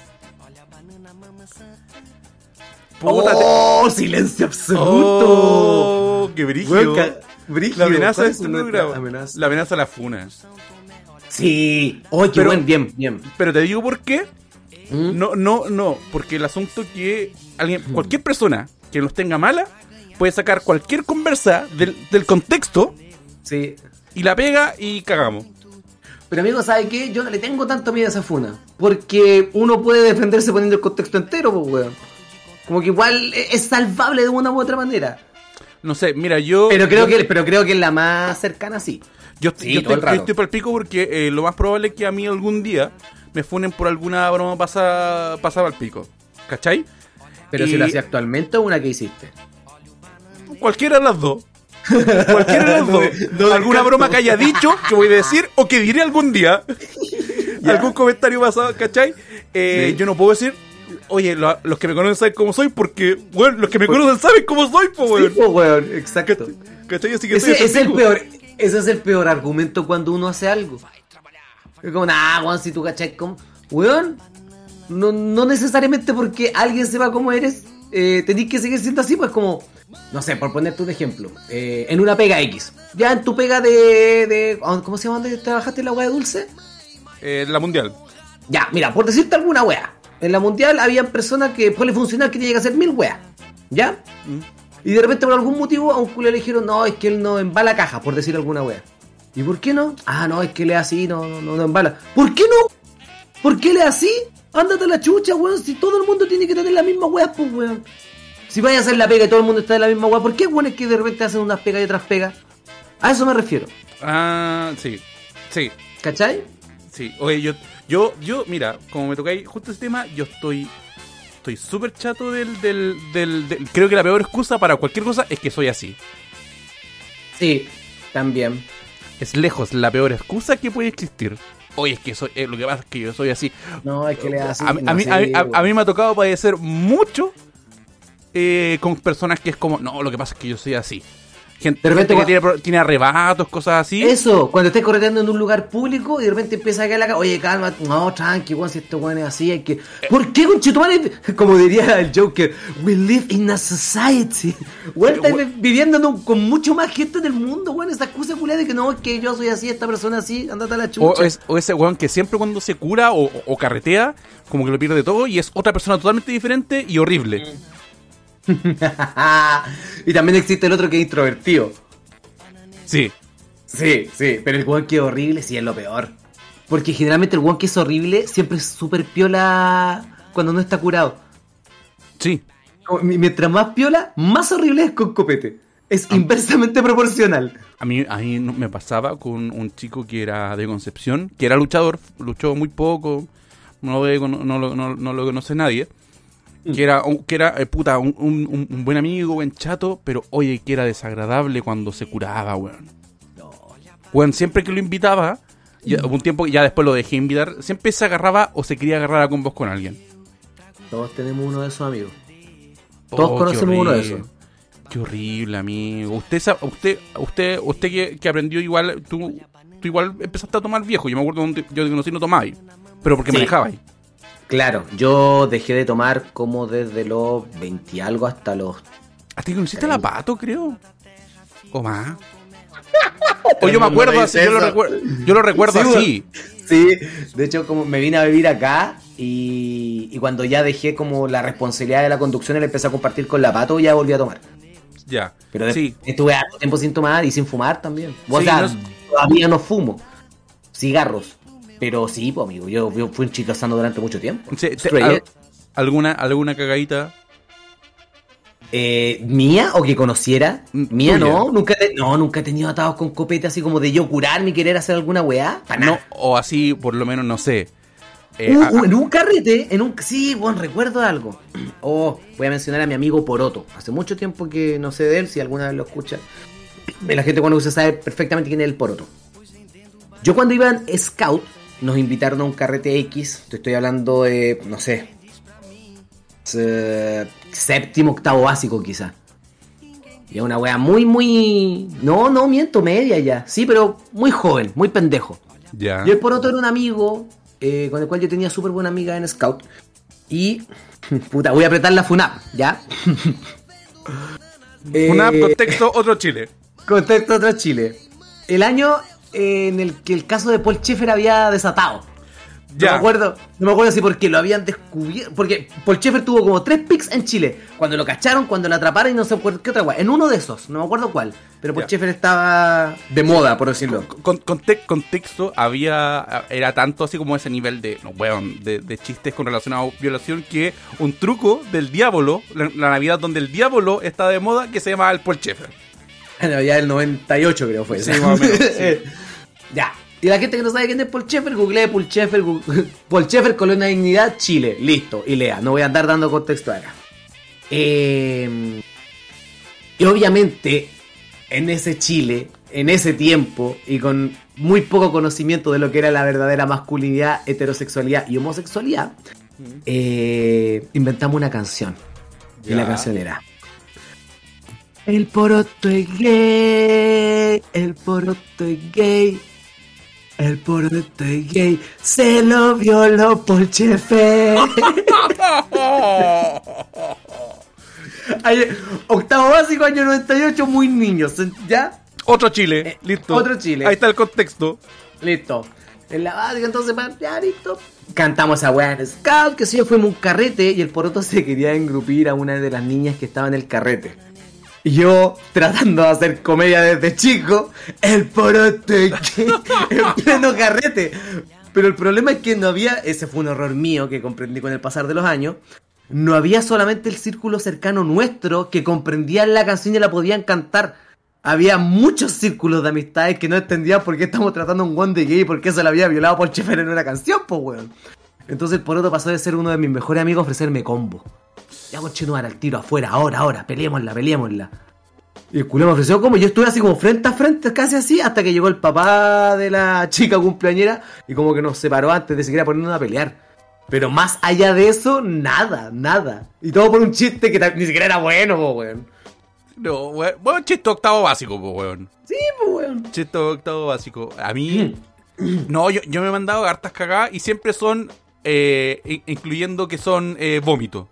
Speaker 1: Puta,
Speaker 2: ¡Oh! Te... ¡Silencio absoluto!
Speaker 1: ¡Oh! ¡Qué brígido!
Speaker 2: Bueno, brígido.
Speaker 1: La amenaza es programa. Amenaza? La amenaza a la funa.
Speaker 2: Sí. ¡Oh, qué pero, buen! Bien, bien.
Speaker 1: Pero te digo por qué. ¿Mm? No, no, no. Porque el asunto que alguien, cualquier persona que nos tenga mala puede sacar cualquier conversa del, del contexto.
Speaker 2: Sí.
Speaker 1: Y la pega y cagamos.
Speaker 2: Pero amigo, ¿sabe qué? Yo no le tengo tanto miedo a esa funa. Porque uno puede defenderse poniendo el contexto entero, pues, weón. Como que igual es salvable de una u otra manera.
Speaker 1: No sé, mira, yo...
Speaker 2: Pero creo,
Speaker 1: yo,
Speaker 2: que, pero creo que es la más cercana, sí.
Speaker 1: Yo, sí, yo, estoy, yo estoy para el pico porque eh, lo más probable es que a mí algún día me funen por alguna broma pasada pasada al pico. ¿Cachai?
Speaker 2: Pero y... si lo hacía actualmente o una que hiciste.
Speaker 1: Cualquiera de las dos. Cualquiera de las dos. No, no alguna broma que haya dicho, que voy a decir, o que diré algún día. Algún comentario pasado, ¿cachai? Eh, sí. Yo no puedo decir... oye, lo- los que me conocen saben cómo soy porque, bueno, los que me conocen saben cómo soy, po, weón.
Speaker 2: Sí, po, weón, exacto.
Speaker 1: ¿Cachai? Así que soy
Speaker 2: Ese
Speaker 1: ese
Speaker 2: es el
Speaker 1: pico.
Speaker 2: peor, ese es el peor argumento cuando uno hace algo. Es como, nah, weón, si tú cachai como, weón, no, no necesariamente porque alguien sepa cómo eres, eh, tenés que seguir siendo así, pues como, no sé, por ponerte un ejemplo, eh, en una pega X, ya en tu pega de, de ¿cómo se llama donde trabajaste en la weá de dulce?
Speaker 1: Eh, la mundial.
Speaker 2: Ya, mira, por decirte alguna weá, en la mundial había personas que, polifuncional, que tenía que hacer mil weas, ¿ya?
Speaker 1: Mm.
Speaker 2: Y de repente por algún motivo a un culo le dijeron, no, es que él no embala caja, por decir alguna wea. ¿Y por qué no? Ah, no, es que él es así, no, no, no, no embala. ¿Por qué no? ¿Por qué él es así? Ándate a la chucha, weón, si todo el mundo tiene que tener la misma wea, pues, weón. Si vaya a hacer la pega y todo el mundo está en la misma wea, ¿por qué, weón, es que de repente hacen unas pegas y otras pegas? A eso me refiero.
Speaker 1: Ah, sí. Sí,
Speaker 2: ¿Cachai?
Speaker 1: sí. Oye, yo, yo, yo, mira, como me tocáis justo ese tema, yo estoy... Estoy súper chato del, del, del, del... Creo que la peor excusa para cualquier cosa es que soy así.
Speaker 2: Sí, también.
Speaker 1: Es lejos la peor excusa que puede existir. Oye, es que soy, eh, lo que pasa es que yo soy así.
Speaker 2: No, es que le así.
Speaker 1: A, mí-
Speaker 2: no,
Speaker 1: a, mí,
Speaker 2: sí,
Speaker 1: a, mí- a-
Speaker 2: weón.
Speaker 1: a mí me ha tocado padecer mucho eh, con personas que es como, no, lo que pasa es que yo soy así. Gente,
Speaker 2: De repente,
Speaker 1: gente que
Speaker 2: cua-
Speaker 1: tiene, pro- tiene arrebatos, cosas así.
Speaker 2: Eso, cuando estés correteando en un lugar público y de repente empieza a caer la cara, oye, calma, no, tranqui, weón, si este weón es así, hay que... ¿Por qué, conchetumare? Como diría el Joker, we live in a society. Weón, estás
Speaker 1: weón.
Speaker 2: viviendo en un- con mucho más gente del mundo, weón, esa excusa culiada de que no, es que yo soy así, esta persona así, andate a la chucha.
Speaker 1: O, es- o ese weón que siempre cuando se cura o, o- o carretea, como que lo pierde todo y es otra persona totalmente diferente y horrible.
Speaker 2: Y también existe el otro que es introvertido.
Speaker 1: Sí.
Speaker 2: Sí, sí, pero el weón que es horrible sí es lo peor. Porque generalmente el weón que es horrible siempre es súper piola cuando no está curado.
Speaker 1: Sí.
Speaker 2: Como, mi- Mientras más piola, más horrible es con copete. Es inversamente proporcional.
Speaker 1: A mí, a mí no- me pasaba con un chico que era de Concepción, que era luchador, luchó muy poco, no lo, ve- no, no lo- no- no lo conoce nadie, que era, un- que era eh, puta, un, un- un buen amigo, buen chato, pero oye, que era desagradable cuando se curaba, weón. Weón, siempre que lo invitaba, ya, hubo un tiempo, ya después lo dejé invitar, siempre se agarraba o se quería agarrar a combos con alguien.
Speaker 2: Todos tenemos uno de esos amigos. Todos
Speaker 1: Oh, qué
Speaker 2: conocemos uno de
Speaker 1: horrible.
Speaker 2: esos.
Speaker 1: Qué horrible, amigo. Usted, sa- usted, usted, usted que, que aprendió igual, tú, tú igual empezaste a tomar viejo. Yo me acuerdo donde yo te conocí no tomabas, pero porque
Speaker 2: Sí.
Speaker 1: manejabas.
Speaker 2: Claro, yo dejé de tomar como desde los veinte y algo hasta los...
Speaker 1: ¿A ti conociste a la Pato, creo? ¿O más? O yo me acuerdo así, yo lo, recuerdo, yo lo recuerdo
Speaker 2: Sí,
Speaker 1: así.
Speaker 2: Sí, de hecho como me vine a vivir acá y, y cuando ya dejé como la responsabilidad de la conducción y la empecé a compartir con la Pato, ya volví a tomar.
Speaker 1: Ya.
Speaker 2: Pero de-
Speaker 1: Sí.
Speaker 2: estuve harto tiempo sin tomar y sin fumar también. O
Speaker 1: Sí,
Speaker 2: sea,
Speaker 1: no es-
Speaker 2: todavía no fumo cigarros. Pero sí, pues amigo, yo, yo fui un chico sano durante mucho tiempo.
Speaker 1: Sí, te-
Speaker 2: Straight
Speaker 1: al-
Speaker 2: edge.
Speaker 1: ¿Alguna, alguna cagadita?
Speaker 2: Eh, ¿Mía o que conociera?
Speaker 1: Mm,
Speaker 2: Mía
Speaker 1: tuya.
Speaker 2: no, nunca, he- no, nunca he tenido atados con copete así como de yo curarme y querer hacer alguna weá. Pa'
Speaker 1: No,
Speaker 2: nada.
Speaker 1: o así, por lo menos, no sé. Eh,
Speaker 2: Uh,
Speaker 1: a-
Speaker 2: uh, en un carrete, en un sí, bueno, recuerdo algo. Oh, voy a mencionar a mi amigo Poroto. Hace mucho tiempo que no sé de él, si alguna vez lo escucha. La gente cuando se sabe perfectamente quién es el Poroto. Yo cuando iba en Scout, nos invitaron a un carrete X. Te estoy hablando de, no sé, eh, séptimo, octavo básico quizá. Y es una wea muy, muy... No, no, miento, media ya. Sí, pero muy joven, muy pendejo.
Speaker 1: ya.
Speaker 2: Y el Poroto era un amigo eh, con el cual yo tenía súper buena amiga en Scout. Y, puta, voy a apretar la FUNAP, ¿ya?
Speaker 1: Una
Speaker 2: Eh,
Speaker 1: contexto, otro Chile.
Speaker 2: Contexto otro Chile. El año en el que el caso de Paul Schaeffer había desatado. No
Speaker 1: Ya.
Speaker 2: me acuerdo, no me acuerdo si porque lo habían descubierto. Porque Paul Schaeffer tuvo como tres pics en Chile. Cuando lo cacharon, cuando lo atraparon y no sé por qué otra weá. En uno de esos, no me acuerdo cuál. Pero Paul
Speaker 1: Ya.
Speaker 2: Schaeffer estaba de moda, por decirlo.
Speaker 1: Con, conte- contexto, había era tanto así como ese nivel de, no, weón, de, de chistes con relación a violación que un truco del diablo, la, la Navidad donde el diablo está de moda, que se llama el Paul Schaeffer.
Speaker 2: Bueno, ya el noventa y ocho creo fue.
Speaker 1: Sí, más o menos, sí.
Speaker 2: Ya. Y la gente que no sabe quién es Paul Schaeffer, googlee Paul Schaeffer, gu- Paul Schaeffer, Colonia Dignidad, Chile. Listo. Y lea. No voy a andar dando contexto acá. Eh, y obviamente, en ese Chile, en ese tiempo, y con muy poco conocimiento de lo que era la verdadera masculinidad, heterosexualidad y homosexualidad, eh, inventamos una canción. Y
Speaker 1: Ya.
Speaker 2: la canción era: el poroto es gay, el poroto es gay, el poroto es gay, se lo violó por chefe. Ay, octavo básico, año noventa y ocho, muy niños, ¿ya?
Speaker 1: Otro Chile,
Speaker 2: Eh,
Speaker 1: listo.
Speaker 2: otro Chile.
Speaker 1: Ahí está el contexto.
Speaker 2: Listo. En la básica, entonces, pa- ya listo. Cantamos a weá en Scout, que si yo fuimos un carrete y el poroto se quería engrupir a una de las niñas que estaba en el carrete. Y yo, tratando de hacer comedia desde chico, el poroto es gay, en pleno carrete. Pero el problema es que no había, ese fue un error mío que comprendí con el pasar de los años, no había solamente el círculo cercano nuestro que comprendían la canción y la podían cantar. Había muchos círculos de amistades que no entendían por qué estamos tratando a un guan de gay y por qué se lo había violado por Chefer en una canción, pues weón. Entonces el poroto pasó de ser uno de mis mejores amigos a ofrecerme combo. Ya continuar al tiro afuera, ahora, ahora, peleémosla, peleémosla. Y el culo me ofreció combo, yo estuve así como frente a frente, casi así, hasta que llegó el papá de la chica cumpleañera y como que nos separó antes de siquiera ponernos a pelear. Pero más allá de eso, nada, nada. Y todo por un chiste que ta- ni siquiera era bueno, po, weón.
Speaker 1: No, weón, bueno, chiste octavo básico, pues, weón.
Speaker 2: Sí, pues, weón.
Speaker 1: Chiste octavo básico. A mí, no, yo, yo me he mandado hartas cagadas y siempre son, eh, in- incluyendo que son eh, vómito.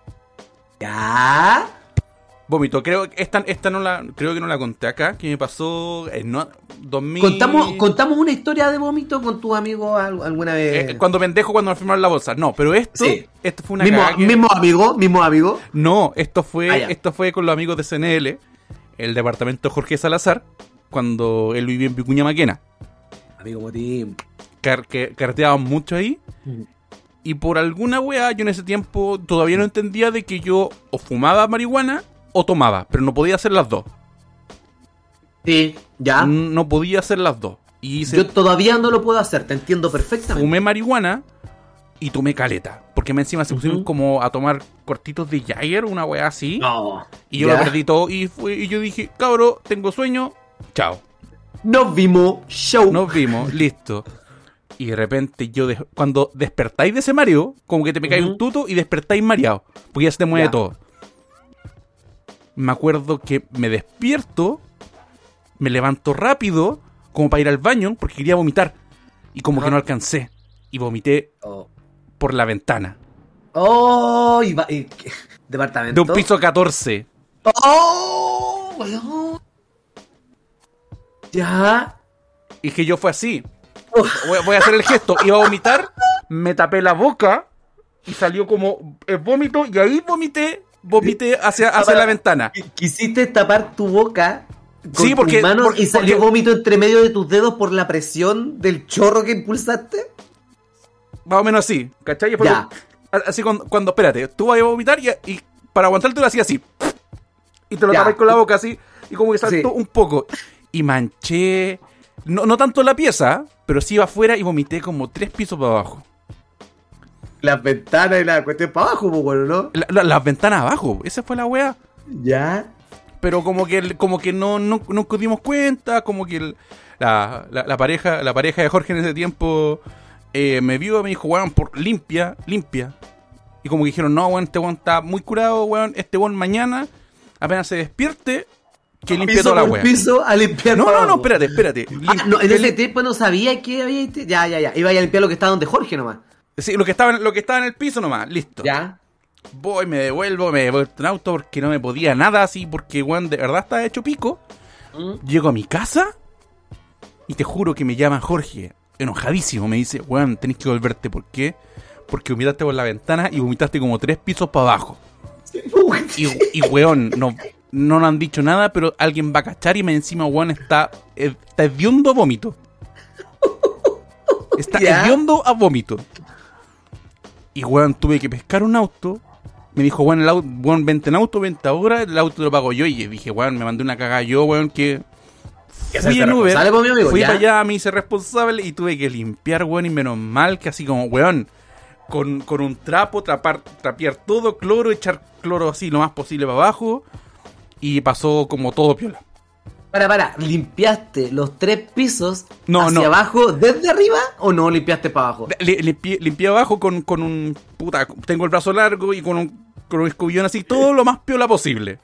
Speaker 2: Ya.
Speaker 1: Vómito, creo que esta, esta no la, creo que no la conté acá, que me pasó en no, dos mil...
Speaker 2: Contamos, contamos una historia de vómito con tus amigos al- alguna vez.
Speaker 1: Eh, cuando pendejo, cuando me firmaron la bolsa. No, pero esto,
Speaker 2: Sí.
Speaker 1: esto fue una
Speaker 2: mismo,
Speaker 1: cagada que-
Speaker 2: mismo amigo, mismo amigo.
Speaker 1: No, esto fue,
Speaker 2: Ah, ya.
Speaker 1: esto fue con los amigos de C N L, el departamento Jorge Salazar, cuando él vivía en Vicuña Maquena.
Speaker 2: Amigo Motín.
Speaker 1: Car que carteaban mucho ahí. Y por alguna weá, yo en ese tiempo todavía no entendía de que yo o fumaba marihuana o tomaba, pero no podía hacer las dos.
Speaker 2: Sí, ya.
Speaker 1: No podía hacer las dos. Y hice,
Speaker 2: Yo todavía no lo puedo hacer, te entiendo perfectamente.
Speaker 1: fumé marihuana y tomé caleta. Porque me encima se pusieron
Speaker 2: Ujú.
Speaker 1: como a tomar cortitos de Jagger, una weá así.
Speaker 2: No.
Speaker 1: Y yo
Speaker 2: Ya.
Speaker 1: lo perdí todo. Y, fue, y yo dije, cabro, tengo sueño, chao.
Speaker 2: Nos vimos, show.
Speaker 1: Nos vimos, listo. Y de repente yo, des- cuando despertáis de ese mareo, como que te me cae
Speaker 2: Ujú.
Speaker 1: un tuto y despertáis mareado. Porque ya se te mueve
Speaker 2: Ya.
Speaker 1: todo. Me acuerdo que me despierto, me levanto rápido, como para ir al baño, porque quería vomitar. Y como
Speaker 2: Ajá.
Speaker 1: que no alcancé. Y vomité
Speaker 2: Oh,
Speaker 1: por la ventana.
Speaker 2: oh y va, y, ¿qué? Departamento.
Speaker 1: De un piso catorce.
Speaker 2: Oh, weón. Ya.
Speaker 1: Y que yo fue así.
Speaker 2: Uf.
Speaker 1: Voy, voy a hacer el gesto. Iba a vomitar, me tapé la boca y salió como el vómito. Y ahí vomité, vomité hacia, hacia la ventana.
Speaker 2: Quisiste tapar tu boca con
Speaker 1: Sí, porque-
Speaker 2: tus manos
Speaker 1: porque-
Speaker 2: y salió
Speaker 1: porque-
Speaker 2: vómito entre medio de tus dedos por la presión del chorro que impulsaste.
Speaker 1: Más o menos así, ¿cachai? Y fue
Speaker 2: Ya.
Speaker 1: como- así cuando, cuando, espérate, tú vas a vomitar y, y para aguantarte lo hacía así. Y te lo
Speaker 2: Ya.
Speaker 1: tapáis con la boca así. Y como que saltó
Speaker 2: Sí.
Speaker 1: un poco. Y manché, no, no tanto la pieza, pero sí iba afuera y vomité como tres pisos para abajo.
Speaker 2: Las ventanas y la cuestión para abajo, pues, bueno, ¿no?
Speaker 1: La- la- las ventanas abajo, esa fue la wea.
Speaker 2: Ya.
Speaker 1: Pero como que el- como que no, no, no nos dimos cuenta, como que el- la, la, la pareja la pareja de Jorge en ese tiempo eh, me vio y me dijo, weón, por limpia, limpia. Y como que dijeron, no, weón, este weón está muy curado, weón, este weón mañana, apenas se despierte, que limpie
Speaker 2: Piso
Speaker 1: toda la
Speaker 2: por
Speaker 1: weá.
Speaker 2: piso a limpiar
Speaker 1: No,
Speaker 2: para
Speaker 1: no, no,
Speaker 2: abajo.
Speaker 1: espérate, espérate.
Speaker 2: Ah,
Speaker 1: Lim-
Speaker 2: no, en
Speaker 1: que
Speaker 2: ese
Speaker 1: lim-
Speaker 2: tiempo no sabía que había... Ya, ya, ya. Iba a limpiar lo que estaba donde Jorge nomás.
Speaker 1: Sí, lo que estaba en, lo que estaba en el piso nomás, listo.
Speaker 2: Ya.
Speaker 1: Voy, me devuelvo, me devuelvo en auto porque no me podía nada así, porque weón, de verdad estaba hecho pico.
Speaker 2: Mm.
Speaker 1: Llego a mi casa y te juro que me llama Jorge, enojadísimo, me dice, weón, tenés que volverte, ¿por qué? Porque vomitaste por la ventana y vomitaste como tres pisos para abajo. Y, y weón, no, no nos han dicho nada, pero alguien va a cachar y me encima, weón, está, está hediondo vómito. Está
Speaker 2: Ya.
Speaker 1: hediondo a vómito. Y weón, tuve que pescar un auto. Me dijo, weón, el auto, weón, vente en auto, vente ahora, el auto lo pago yo. Y dije, weón, me mandé una cagada yo, weón, que
Speaker 2: Que
Speaker 1: fui
Speaker 2: hacerse
Speaker 1: en Uber,
Speaker 2: responsable, pues, mi amigo,
Speaker 1: fui
Speaker 2: ya.
Speaker 1: para allá, me hice responsable y tuve que limpiar, weón, y menos mal que así como, weón, con, con un trapo, trapar, trapear todo, cloro, echar cloro así lo más posible para abajo, y pasó como todo piola.
Speaker 2: Para, para, ¿limpiaste los tres pisos
Speaker 1: No,
Speaker 2: hacia
Speaker 1: no.
Speaker 2: abajo desde arriba o no limpiaste para abajo?
Speaker 1: Li- Limpié, limpié abajo con, con un... Puta, tengo el brazo largo y con un, con un escobillón así, todo lo más piola posible.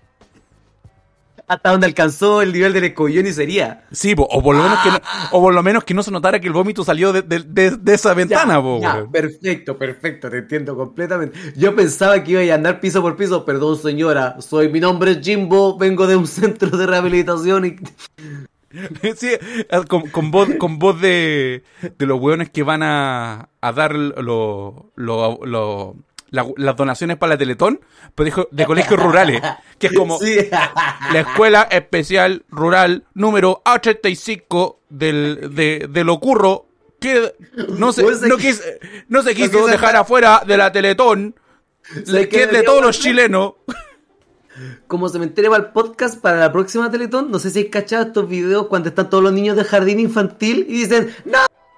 Speaker 2: Hasta donde alcanzó el nivel del escobillón y sería.
Speaker 1: Sí, po, o por lo menos que no, o por lo menos que no se notara que el vómito salió de, de, de, de esa ventana,
Speaker 2: Ya,
Speaker 1: po,
Speaker 2: ya,
Speaker 1: weón.
Speaker 2: perfecto, perfecto, te entiendo completamente. Yo pensaba que iba a andar piso por piso. Perdón, señora, soy mi nombre es Jimbo, vengo de un centro de rehabilitación y...
Speaker 1: Sí, con, con voz, con voz de, de los weones que van a, a dar lo, lo, lo- la- las donaciones para la Teletón, pero dijo, de colegios rurales, que es como
Speaker 2: Sí.
Speaker 1: la Escuela Especial Rural número ochenta y cinco del, de, de lo curro, que no se,
Speaker 2: Pues es
Speaker 1: no,
Speaker 2: que-
Speaker 1: quis- no se quiso
Speaker 2: quise
Speaker 1: dejar
Speaker 2: dejar-
Speaker 1: afuera de la Teletón,
Speaker 2: ¿Sabes
Speaker 1: que
Speaker 2: qué
Speaker 1: es de
Speaker 2: debería
Speaker 1: todos los
Speaker 2: hacer?
Speaker 1: chilenos.
Speaker 2: Como se me entere para el podcast para la próxima Teletón, no sé si hay cachado estos videos cuando están todos los niños de jardín infantil y dicen, ¡no!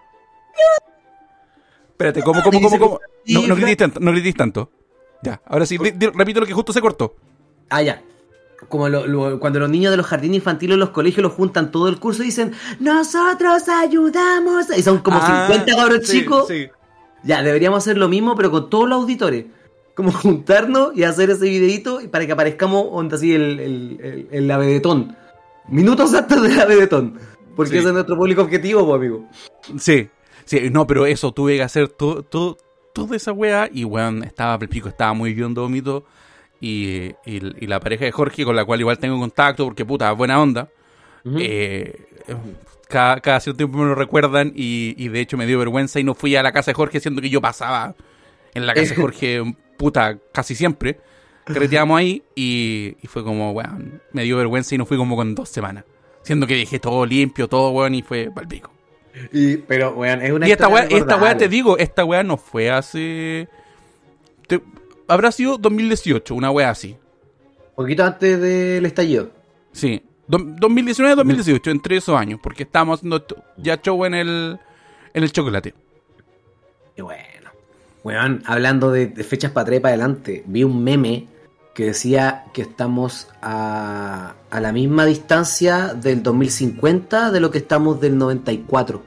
Speaker 1: Espérate, ¿cómo, cómo, cómo, cómo? No, no
Speaker 2: Sí,
Speaker 1: grites tanto, no grites tanto. Ya, ahora sí, di- di- repito lo que justo se cortó.
Speaker 2: Ah, ya. Como lo- lo- cuando los niños de los jardines infantiles en los colegios los juntan todo el curso y dicen, nosotros ayudamos. Y son como
Speaker 1: Ah,
Speaker 2: cincuenta cabros
Speaker 1: sí,
Speaker 2: chicos.
Speaker 1: sí.
Speaker 2: Ya, deberíamos hacer lo mismo, pero con todos los auditores. Como juntarnos y hacer ese videito y para que aparezcamos onda así el, el, el, el abedetón. Minutos antes del abedetón. Porque
Speaker 1: Sí.
Speaker 2: ese es nuestro público objetivo, pues, amigo.
Speaker 1: Sí, sí, no, pero eso, tuve que hacer todo, todo, toda esa weá y weón, estaba el pico, estaba muy bien vómito y, y, y la pareja de Jorge, con la cual igual tengo contacto, porque puta, buena onda,
Speaker 2: Ujú.
Speaker 1: eh, cada, cada cierto tiempo me lo recuerdan y, y de hecho me dio vergüenza y no fui a la casa de Jorge, siendo que yo pasaba en la casa de Jorge, puta, casi siempre. Carreteamos ahí y, y fue como, weón, me dio vergüenza y no fui como con dos semanas. Siendo que dejé todo limpio, todo, weón, y fue pa'l pico.
Speaker 2: Y, pero, weón, es una
Speaker 1: Y esta
Speaker 2: historia
Speaker 1: weá, esta weá,
Speaker 2: recordable.
Speaker 1: te digo, esta weá no fue hace... te- habrá sido dos mil dieciocho, una weá así.
Speaker 2: Poquito antes del estallido.
Speaker 1: Sí, Do- dos mil diecinueve dos mil dieciocho, entre esos años, porque estábamos haciendo t- ya show en el, en el chocolate.
Speaker 2: Y bueno. Weón, hablando de, de fechas para atrás y para adelante, vi un meme que decía que estamos a, a la misma distancia del dos mil cincuenta de lo que estamos del noventa y cuatro.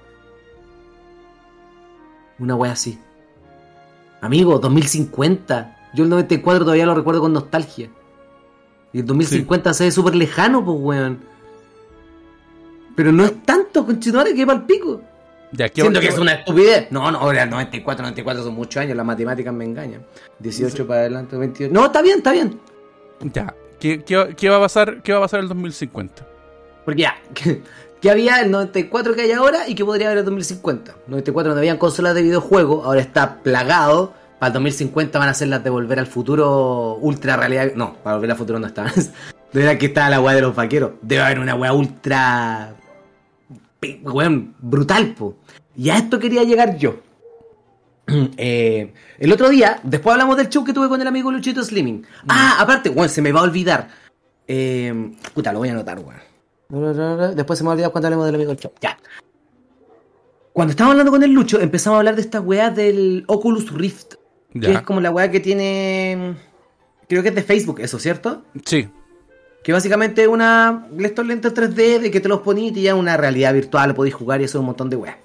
Speaker 2: Una wea así. Amigo, dos mil cincuenta. Yo el noventa y cuatro todavía lo recuerdo con nostalgia. Y el dos mil cincuenta se ve súper lejano, pues weón. Pero no es tanto, conchetumare, que va al pico.
Speaker 1: Ya, ¿qué-
Speaker 2: Siento
Speaker 1: qué-
Speaker 2: que es una estupidez. No, no, ahora noventa y cuatro, noventa y cuatro son muchos años, las matemáticas me engañan. dieciocho para adelante, veintiocho. No, está bien, está bien.
Speaker 1: Ya, ¿qué, qué, qué va a pasar, qué va a pasar en el dos mil cincuenta?
Speaker 2: Porque ya, que, que había el noventa y cuatro que hay ahora y que podría haber el dos mil cincuenta. noventa y cuatro no habían consolas de videojuegos, ahora está plagado. Para el dos mil cincuenta van a ser las de Volver al Futuro ultra realidad. No, para Volver al Futuro no estaban. De verdad que estaba la weá de los vaqueros. Debe haber una weá ultra... pe- weón, brutal, po. Y a esto quería llegar yo. Eh, el otro día, después hablamos del show que tuve con el amigo Luchito Slimming. Ah, aparte, weón, se me va a olvidar. Eh, puta, lo voy a anotar, weón. Después se me va a olvidar cuando hablemos del amigo del show. Ya. Cuando estábamos hablando con el Lucho, empezamos a hablar de esta weá del Oculus Rift. Que
Speaker 1: Ya.
Speaker 2: es como la weá que tiene... Creo que es de Facebook, eso, ¿cierto?
Speaker 1: Sí,
Speaker 2: Que básicamente es una... estos lentes tres D de que te los ponís y ya es una realidad virtual, podéis jugar y eso es un montón de weá.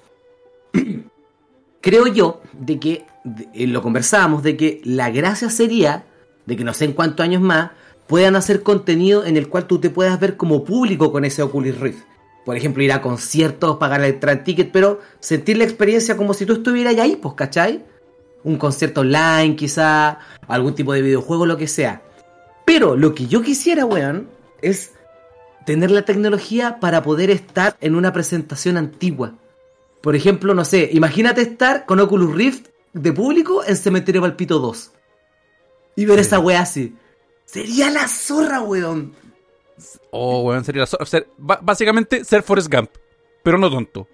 Speaker 2: Creo yo de que, de- eh, lo conversábamos, de que la gracia sería de que no sé en cuántos años más puedan hacer contenido en el cual tú te puedas ver como público con ese Oculus Rift. Por ejemplo, ir a conciertos, pagar el tran ticket, pero sentir la experiencia como si tú estuvieras ahí, pues, ¿cachai? Un concierto online, quizá, algún tipo de videojuego, lo que sea. Pero lo que yo quisiera, weón, es tener la tecnología para poder estar en una presentación antigua. Por ejemplo, no sé, imagínate estar con Oculus Rift de público en Cementerio Palpito dos. Y ver
Speaker 1: Sí.
Speaker 2: esa weá así. Sería la zorra, weón.
Speaker 1: oh, weón, sería la so- ser- ba- básicamente ser Forrest Gump, pero no tonto.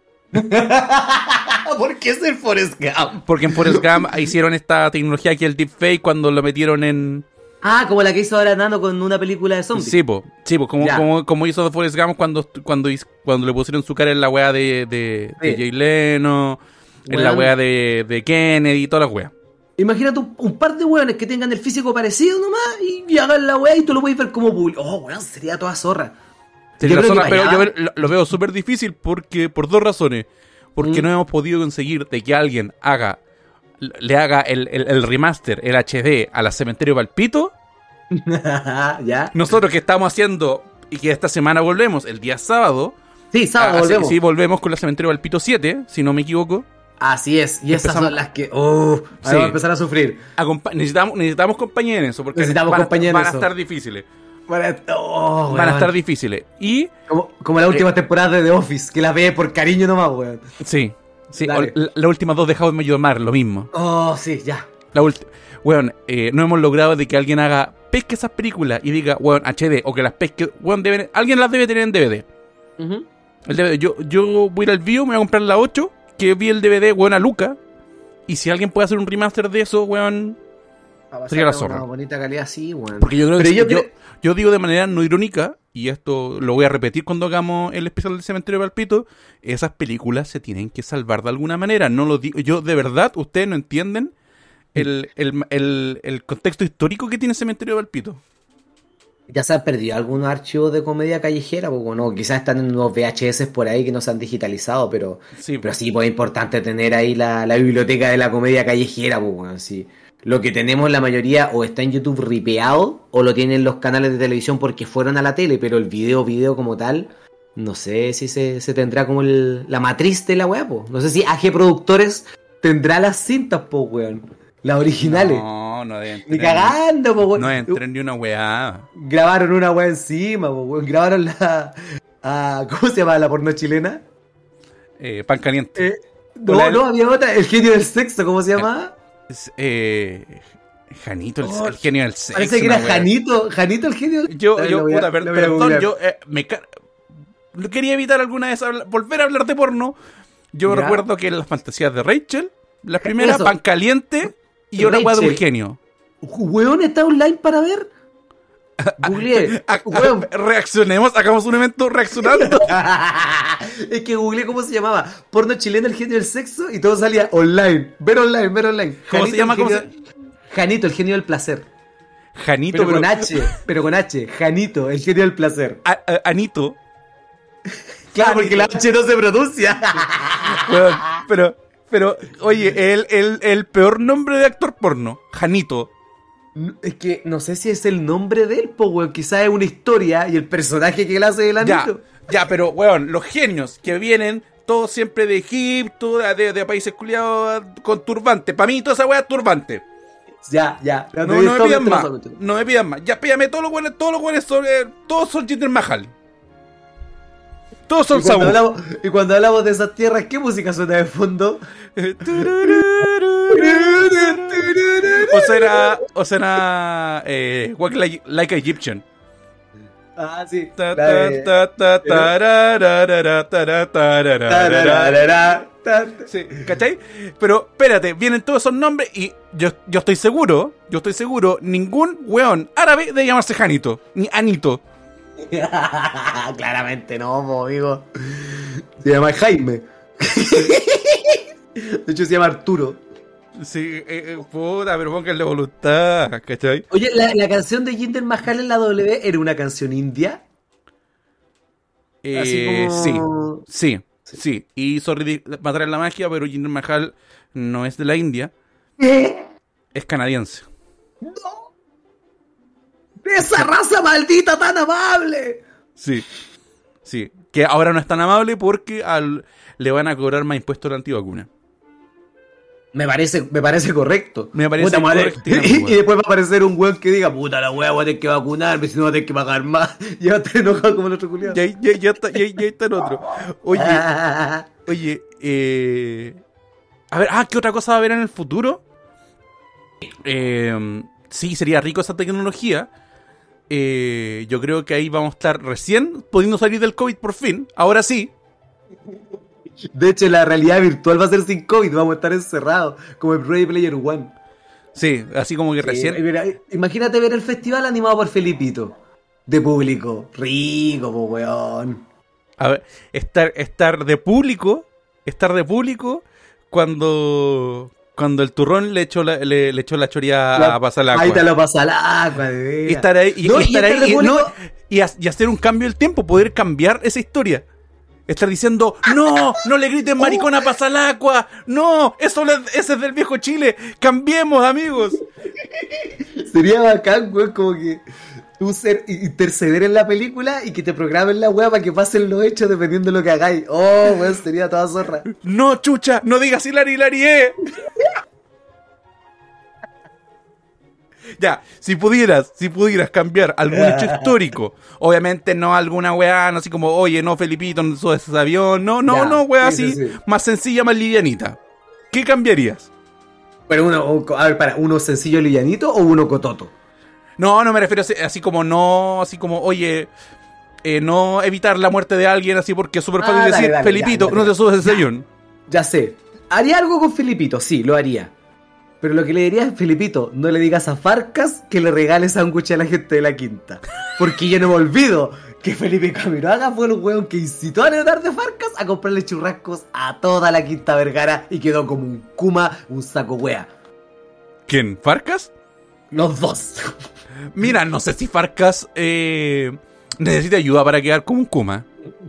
Speaker 2: ¿Por qué es el Forrest Gump?
Speaker 1: Porque en Forrest Gump hicieron esta tecnología que es el deepfake cuando lo metieron en...
Speaker 2: Ah, como la que hizo ahora Nano con una película de zombies.
Speaker 1: Sí, po, sí, po, como,
Speaker 2: Ya.
Speaker 1: como, como hizo Forrest Gump cuando, cuando, hizo- cuando le pusieron su cara en la weá de, de, de
Speaker 2: Sí.
Speaker 1: Jay Leno, en la
Speaker 2: Weón.
Speaker 1: weá de, de Kennedy y todas las weas.
Speaker 2: Imagínate un, un par de weones que tengan el físico parecido nomás y, y hagan la weá y tú lo puedes ver como público. Oh, weón, sería toda zorra.
Speaker 1: Sería
Speaker 2: Yo
Speaker 1: la
Speaker 2: creo
Speaker 1: zona,
Speaker 2: que
Speaker 1: pero
Speaker 2: para
Speaker 1: yo
Speaker 2: allá-
Speaker 1: ve- lo, lo veo súper difícil porque por dos razones. Porque
Speaker 2: Mm.
Speaker 1: no hemos podido conseguir de que alguien haga le haga el, el- el remaster, el H D a la Cementerio Palpito.
Speaker 2: ¿Ya?
Speaker 1: Nosotros que estamos haciendo y que esta semana volvemos, el día sábado.
Speaker 2: Sí, sábado
Speaker 1: ah, sí-
Speaker 2: volvemos.
Speaker 1: Sí, volvemos con la Cementerio Palpito siete, si no me equivoco.
Speaker 2: Así es, y esas
Speaker 1: Empezamos-
Speaker 2: son las que... Uh,
Speaker 1: Sí.
Speaker 2: vamos a empezar a sufrir.
Speaker 1: Acompa- necesitamos, necesitamos compañía en eso, porque
Speaker 2: Necesitamos
Speaker 1: van, a-
Speaker 2: compañía en
Speaker 1: van a
Speaker 2: eso.
Speaker 1: estar difíciles.
Speaker 2: Para- oh,
Speaker 1: Van a
Speaker 2: weón.
Speaker 1: estar difíciles. Y
Speaker 2: Como, como la última temporada de The Office, que la ve por cariño nomás, weón.
Speaker 1: sí, sí,
Speaker 2: Dale.
Speaker 1: o- la- las últimas dos de How I Met Your Mother, lo mismo.
Speaker 2: Oh, sí, ya.
Speaker 1: La ulti- weón, eh, no hemos logrado de que alguien haga pesque esas películas y diga, weón, H D, o que las pesque, weón, deben, alguien las debe tener en D V D. El D V D. Yo, yo voy a ir al Vio, me voy a comprar la ocho, que vi el D V D, weón, a Luca. Y si alguien puede hacer un remaster de eso, weón. Sería la zorra.
Speaker 2: Una bonita calidad, sí, weón.
Speaker 1: Porque yo creo
Speaker 2: Pero
Speaker 1: que
Speaker 2: yo
Speaker 1: yo,
Speaker 2: creo-
Speaker 1: yo digo de manera no irónica, y esto lo voy a repetir cuando hagamos el especial del Cementerio de Palpito, esas películas se tienen que salvar de alguna manera. No lo digo, yo de verdad, ustedes no entienden el, el, el, el contexto histórico que tiene el Cementerio de Palpito.
Speaker 2: Ya se han perdido algunos archivos de comedia callejera, pues bueno, quizás están en unos V H S por ahí que no se han digitalizado, pero
Speaker 1: Sí,
Speaker 2: pero sí, pues es importante tener ahí la, la biblioteca de la comedia callejera, pues bueno, sí. Lo que tenemos la mayoría o está en YouTube ripeado o lo tienen los canales de televisión porque fueron a la tele, pero el video, video como tal, no sé si se, se tendrá como el- la matriz de la weá, pues. No sé si A G Productores tendrá las cintas, pues weón. Las originales.
Speaker 1: No, no deben
Speaker 2: Ni
Speaker 1: tener-
Speaker 2: cagando, pues weón.
Speaker 1: No entren ni una weá.
Speaker 2: Grabaron una weá encima, po, weón. Grabaron la. ah, ¿Cómo se llama la porno chilena?
Speaker 1: Eh, pan caliente.
Speaker 2: Eh, no,
Speaker 1: Hola,
Speaker 2: no, había otra. El genio del sexo, ¿cómo se llama?
Speaker 1: Es, eh, Janito, el,
Speaker 2: Oh,
Speaker 1: el genio del sexo.
Speaker 2: Parece que
Speaker 1: una
Speaker 2: era
Speaker 1: weá.
Speaker 2: Janito. Janito el genio del
Speaker 1: Yo,
Speaker 2: Ay,
Speaker 1: yo,
Speaker 2: lo voy a-
Speaker 1: puta, per-
Speaker 2: lo voy a
Speaker 1: perdón,
Speaker 2: googlear.
Speaker 1: yo eh, me ca- no quería evitar alguna vez hablar- volver a hablar de porno. Yo
Speaker 2: Ya.
Speaker 1: recuerdo que las fantasías de Rachel, las primeras,
Speaker 2: Eso.
Speaker 1: pan caliente y una weá de un
Speaker 2: Rachel.
Speaker 1: genio.
Speaker 2: Weón, ¿está online para ver? Googleé.
Speaker 1: A- a-
Speaker 2: Weón.
Speaker 1: reaccionemos, hagamos un evento reaccionando.
Speaker 2: Es que googleé cómo se llamaba. Porno chileno, el genio del sexo. Y todo salía online. Ver online, ver online.
Speaker 1: ¿Cómo se llama?
Speaker 2: el
Speaker 1: ¿Cómo
Speaker 2: genio- Janito, el genio del placer.
Speaker 1: Janito,
Speaker 2: Pero,
Speaker 1: pero,
Speaker 2: con H. Pero con H. Janito, el genio del placer.
Speaker 1: a- a- Anito.
Speaker 2: Claro, porque la H no se pronuncia.
Speaker 1: Weón, pero, pero, oye, el, el, el peor nombre de actor porno, Janito.
Speaker 2: Es que no sé si es el nombre de él, po, weón. Quizás es una historia y el personaje que él hace del
Speaker 1: Ya,
Speaker 2: anito.
Speaker 1: ya, pero, weón, los genios que vienen todos siempre de Egipto, de, de países culiados con turbante. Para mí, toda esa weá es turbante.
Speaker 2: Ya, ya.
Speaker 1: No, no me pidan más. No me pidan más. Ya, pídame todos los buenos, todos los buenos son, eh, todos son Jinder Mahal. Todos son
Speaker 2: Y cuando,
Speaker 1: Sabu.
Speaker 2: hablamos, y cuando hablamos de esas tierras, ¿qué música suena de fondo?
Speaker 1: O será, o será, eh, Walk Like, Like a Egyptian.
Speaker 2: Ah, sí.
Speaker 1: Ta,
Speaker 2: La de-
Speaker 1: ta, ta, ta, tararara, tara, tararara.
Speaker 2: Tararara, ta-
Speaker 1: Sí, ¿cachai? Pero espérate, vienen todos esos nombres y yo, yo estoy seguro, yo estoy seguro, ningún weón árabe debe llamarse Janito, ni Anito.
Speaker 2: Claramente no, po, amigo. Se llama Jaime. De hecho, se llama Arturo.
Speaker 1: Sí, eh, eh, puta, pero pónganle voluntad, ¿cachai?
Speaker 2: Oye, ¿la, la canción de Jinder Mahal en la W era una canción india?
Speaker 1: Eh,
Speaker 2: Así como-
Speaker 1: sí, sí, sí. Y hizo ridi- matar en la magia, pero Jinder Mahal no es de la India,
Speaker 2: ¿Qué?
Speaker 1: es canadiense.
Speaker 2: ¡No! ¡Esa raza maldita tan amable!
Speaker 1: Sí, sí. Que ahora no es tan amable porque al, le van a cobrar más impuestos a la antivacuna.
Speaker 2: Me parece, me parece correcto.
Speaker 1: Me parece
Speaker 2: Puta madre.
Speaker 1: correcto,
Speaker 2: Y,
Speaker 1: weón.
Speaker 2: y después va a aparecer un weón que diga, puta la wea, voy a tener que vacunarme, si no voy a tener que pagar más. Y va a estar enojado como el otro culiado.
Speaker 1: Ya, ya, ya, está, ya, ya está el otro. Oye, oye, eh... a ver, ah, ¿qué otra cosa va a haber en el futuro? Eh, sí, sería rico esa tecnología. Eh, yo creo que ahí vamos a estar recién pudiendo salir del COVID por fin. Ahora sí.
Speaker 2: De hecho, la realidad virtual va a ser sin COVID, vamos a estar encerrados, como en Ready Player One.
Speaker 1: Sí, así como que
Speaker 2: Sí,
Speaker 1: recién.
Speaker 2: mira, imagínate ver el festival animado por Felipito. De público. Rico, po, weón.
Speaker 1: A ver, estar, estar de público, estar de público cuando Cuando el turrón le echó la, le, le echó la choría
Speaker 2: La-
Speaker 1: a pasar el agua.
Speaker 2: Ahí te lo pasa el agua, de veras.
Speaker 1: Y estar ahí, y,
Speaker 2: No,
Speaker 1: y estar
Speaker 2: y este
Speaker 1: ahí, y,
Speaker 2: República-
Speaker 1: no, y, ha- y hacer un cambio del tiempo, poder cambiar esa historia. Estar diciendo, no, no le griten maricón a Pasalacua, no, eso le- ese es del viejo Chile, cambiemos, amigos.
Speaker 2: Sería bacán, güey, como que tú ser, interceder en la película y que te programen la weá para que pasen los hechos dependiendo de lo que hagáis. Oh, güey, sería toda zorra.
Speaker 1: No, chucha, no digas Hilari Hilari, eh. Ya, si pudieras, si pudieras cambiar algún hecho histórico, obviamente no alguna weá, no así como, oye, no, Felipito, no subes ese avión, no, no,
Speaker 2: Ya,
Speaker 1: no, weá
Speaker 2: sí,
Speaker 1: así,
Speaker 2: sí, sí.
Speaker 1: más sencilla, más livianita. ¿Qué cambiarías?
Speaker 2: Pero uno, a ver, para, ¿uno sencillo livianito o uno cototo?
Speaker 1: No, no me refiero así, así como no, así como, oye, eh, no evitar la muerte de alguien así porque es súper fácil
Speaker 2: Ah, dale,
Speaker 1: decir,
Speaker 2: dale,
Speaker 1: Felipito,
Speaker 2: ya, ya,
Speaker 1: no
Speaker 2: ya.
Speaker 1: te subes ese
Speaker 2: Ya.
Speaker 1: avión.
Speaker 2: Ya sé. ¿Haría algo con Felipito? Sí, lo haría. Pero lo que le diría es, Felipito, no le digas a Farcas que le regale sándwich a la gente de la quinta. Porque yo no me olvido que Felipe Camiroaga fue el weón que incitó a Leonardo Farcas a comprarle churrascos a toda la Quinta Vergara y quedó como un kuma, un saco wea.
Speaker 1: ¿Quién? ¿Farcas?
Speaker 2: Los dos.
Speaker 1: Mira, no sé si Farcas eh, necesita ayuda para quedar como un Kuma.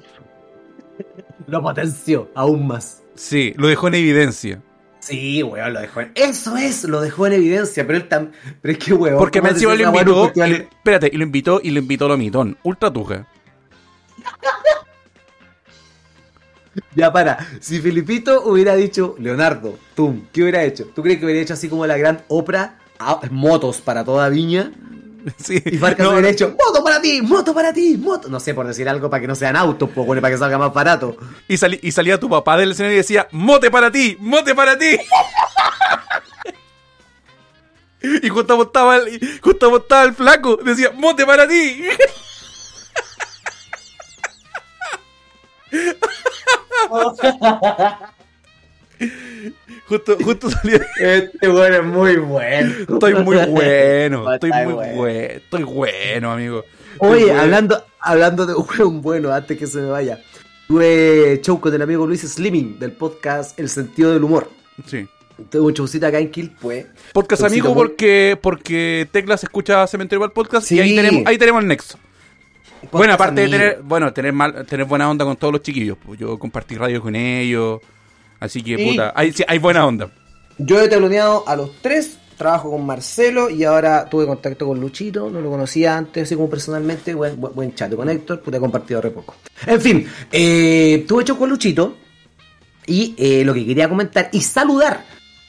Speaker 2: Lo potenció aún más.
Speaker 1: Sí, lo dejó en evidencia.
Speaker 2: Sí, weón, lo dejó en... Eso es, lo dejó en evidencia, pero él también... Pero es que, weón...
Speaker 1: Porque me
Speaker 2: ¿cómo
Speaker 1: encima
Speaker 2: decís
Speaker 1: lo
Speaker 2: esa weá en un
Speaker 1: invitó,
Speaker 2: festival?
Speaker 1: y- espérate, y lo invitó, y lo invitó a Lomitón, ultra tuja.
Speaker 2: Ya para, si Felipito hubiera dicho, Leonardo, tú, ¿qué hubiera hecho? ¿Tú crees que hubiera hecho así como la gran Oprah, ah, motos para toda Viña?
Speaker 1: Sí.
Speaker 2: Y Farcas
Speaker 1: No,
Speaker 2: hubiera
Speaker 1: no.
Speaker 2: hecho, moto para ti, moto para ti, moto. No sé, por decir algo para que no sean autos, pues, bueno, para que salga más barato.
Speaker 1: Y, sali- y salía tu papá del escenario y decía, mote para ti, mote para ti. Y justo estaba el, y justo estaba el flaco, decía, mote para ti. Justo, justo salía.
Speaker 2: Este bueno es muy bueno.
Speaker 1: Estoy muy bueno, estoy
Speaker 2: Está
Speaker 1: muy
Speaker 2: bueno.
Speaker 1: bueno, estoy bueno, amigo. Estoy
Speaker 2: Oye,
Speaker 1: bueno.
Speaker 2: hablando, hablando de un bueno, antes que se me vaya. Tuve show con el amigo Luis Slimming del podcast El Sentido del Humor.
Speaker 1: Sí.
Speaker 2: Tuve un showcito acá en Quilpué.
Speaker 1: Podcast
Speaker 2: Showcito
Speaker 1: amigo
Speaker 2: muy-
Speaker 1: porque porque Teclas escucha Cementerio para el podcast
Speaker 2: Sí.
Speaker 1: y ahí tenemos ahí tenemos el nexo.
Speaker 2: Podcast
Speaker 1: Bueno, aparte
Speaker 2: amigo.
Speaker 1: de tener, bueno, tener mal, tener buena onda con todos los chiquillos, pues yo compartí radio con ellos, así que
Speaker 2: Sí.
Speaker 1: puta, hay, sí, hay buena onda.
Speaker 2: Yo he teloneado a los tres, trabajo con Marcelo y ahora tuve contacto con Luchito, no lo conocía antes, así como personalmente, buen, buen, buen chat con Héctor, pude compartido re poco. En fin, eh, tuve show con Luchito y eh, lo que quería comentar y saludar.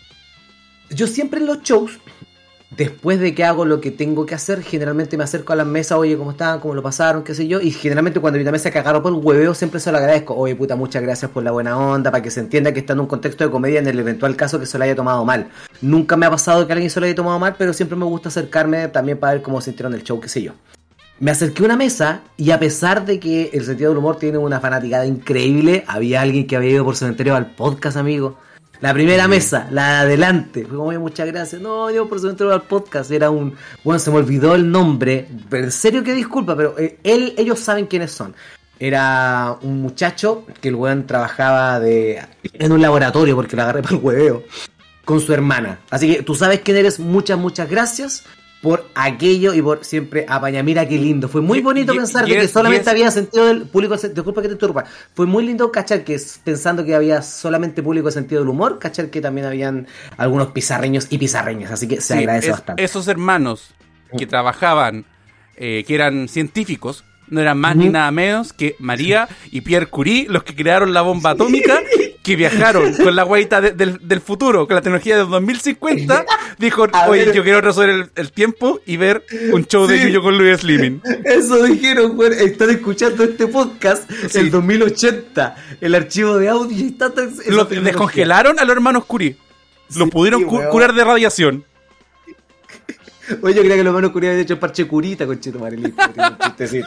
Speaker 2: Yo siempre en los shows, después de que hago lo que tengo que hacer, generalmente me acerco a las mesas, oye, ¿cómo están? ¿Cómo lo pasaron? ¿Qué sé yo? Y generalmente cuando mi mesa que agarro por el hueveo, siempre se lo agradezco. Oye, puta, muchas gracias por la buena onda, para que se entienda que está en un contexto de comedia en el eventual caso que se lo haya tomado mal. Nunca me ha pasado que alguien se lo haya tomado mal, pero siempre me gusta acercarme también para ver cómo sintieron el show, qué sé yo. Me acerqué a una mesa y a pesar de que el sentido del humor tiene una fanaticada increíble, había alguien que había ido por Cementerio al podcast, amigo. La primera mesa, la de adelante. Fue como, oye, muchas gracias. No, yo por Cementerio al podcast. Era un... Bueno, se me olvidó el nombre. Pero en serio que disculpa, pero eh, él, ellos saben quiénes son. Era un muchacho que el weón trabajaba de en un laboratorio porque lo agarré para el hueveo. Con su hermana. Así que tú sabes quién eres. Muchas, muchas gracias por aquello y por siempre apañar. Mira qué lindo. Fue muy
Speaker 1: Y-
Speaker 2: bonito
Speaker 1: y-
Speaker 2: pensar
Speaker 1: y
Speaker 2: de que
Speaker 1: es-
Speaker 2: solamente
Speaker 1: y es-
Speaker 2: había sentido del público. Disculpa que te interrumpa. Fue muy lindo cachar que es- pensando que había solamente público de sentido del humor, cachar que también habían algunos pizarreños y pizarreñas. Así que se
Speaker 1: Sí,
Speaker 2: agradece
Speaker 1: es-
Speaker 2: bastante.
Speaker 1: esos hermanos que trabajaban, eh, que eran científicos, no eran más ni
Speaker 2: Ujú.
Speaker 1: nada menos que María y Pierre Curie, los que crearon la bomba atómica, que viajaron con la guaita de- del, del futuro, con la tecnología del dos mil cincuenta, dijo,
Speaker 2: A
Speaker 1: oye,
Speaker 2: ver.
Speaker 1: yo quiero resolver el, el tiempo y ver un show de
Speaker 2: Sí.
Speaker 1: Yuyo con Louis Slimming.
Speaker 2: Eso dijeron, güey. Están escuchando este podcast
Speaker 1: Sí.
Speaker 2: el dos mil ochenta. El archivo de audio y está tan- esa
Speaker 1: Los
Speaker 2: tecnología.
Speaker 1: descongelaron a los hermanos Curie. Los
Speaker 2: Sí,
Speaker 1: pudieron cu-
Speaker 2: weón.
Speaker 1: curar de radiación.
Speaker 2: Oye, yo creía que los manos curiosos habían hecho el parche curita, conchito marilito. Un chistecito.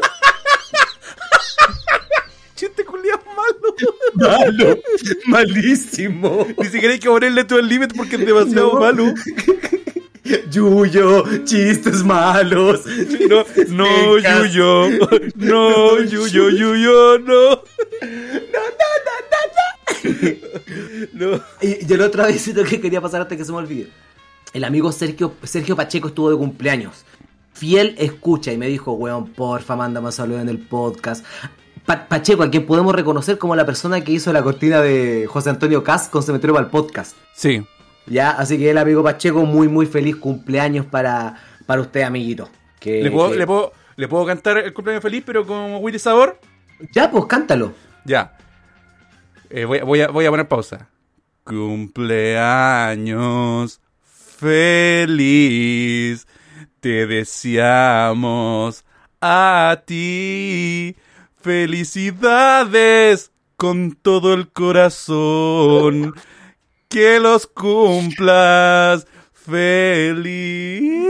Speaker 1: Chiste culiao malo.
Speaker 2: Malo, malísimo.
Speaker 1: Ni siquiera hay que ponerle todo el límite porque es demasiado
Speaker 2: No.
Speaker 1: malo.
Speaker 2: Yuyo, chistes malos.
Speaker 1: No, no,
Speaker 2: Pecas.
Speaker 1: Yuyo. No, Yuyo, Yuyo, no.
Speaker 2: No, no, no, no, no. No. Y, y el otro avisito que quería pasar antes que se me olvide. El amigo Sergio, Sergio Pacheco estuvo de cumpleaños. Fiel escucha y me dijo, weón, porfa, mándame un saludo en el podcast. Pa- Pacheco, a quien podemos reconocer como la persona que hizo la cortina de José Antonio Caz con Cementerio para el podcast.
Speaker 1: Sí.
Speaker 2: Ya, así que el amigo Pacheco, muy, muy feliz cumpleaños para, para usted, amiguito. Que,
Speaker 1: ¿Le puedo,
Speaker 2: que...
Speaker 1: ¿le, puedo, ¿Le puedo cantar el cumpleaños feliz, pero con Willy Sabor?
Speaker 2: Ya, pues, cántalo.
Speaker 1: Ya. Eh, voy, voy, a, voy a poner pausa. Cumpleaños feliz, te deseamos a ti. Felicidades con todo el corazón. Que los cumplas feliz.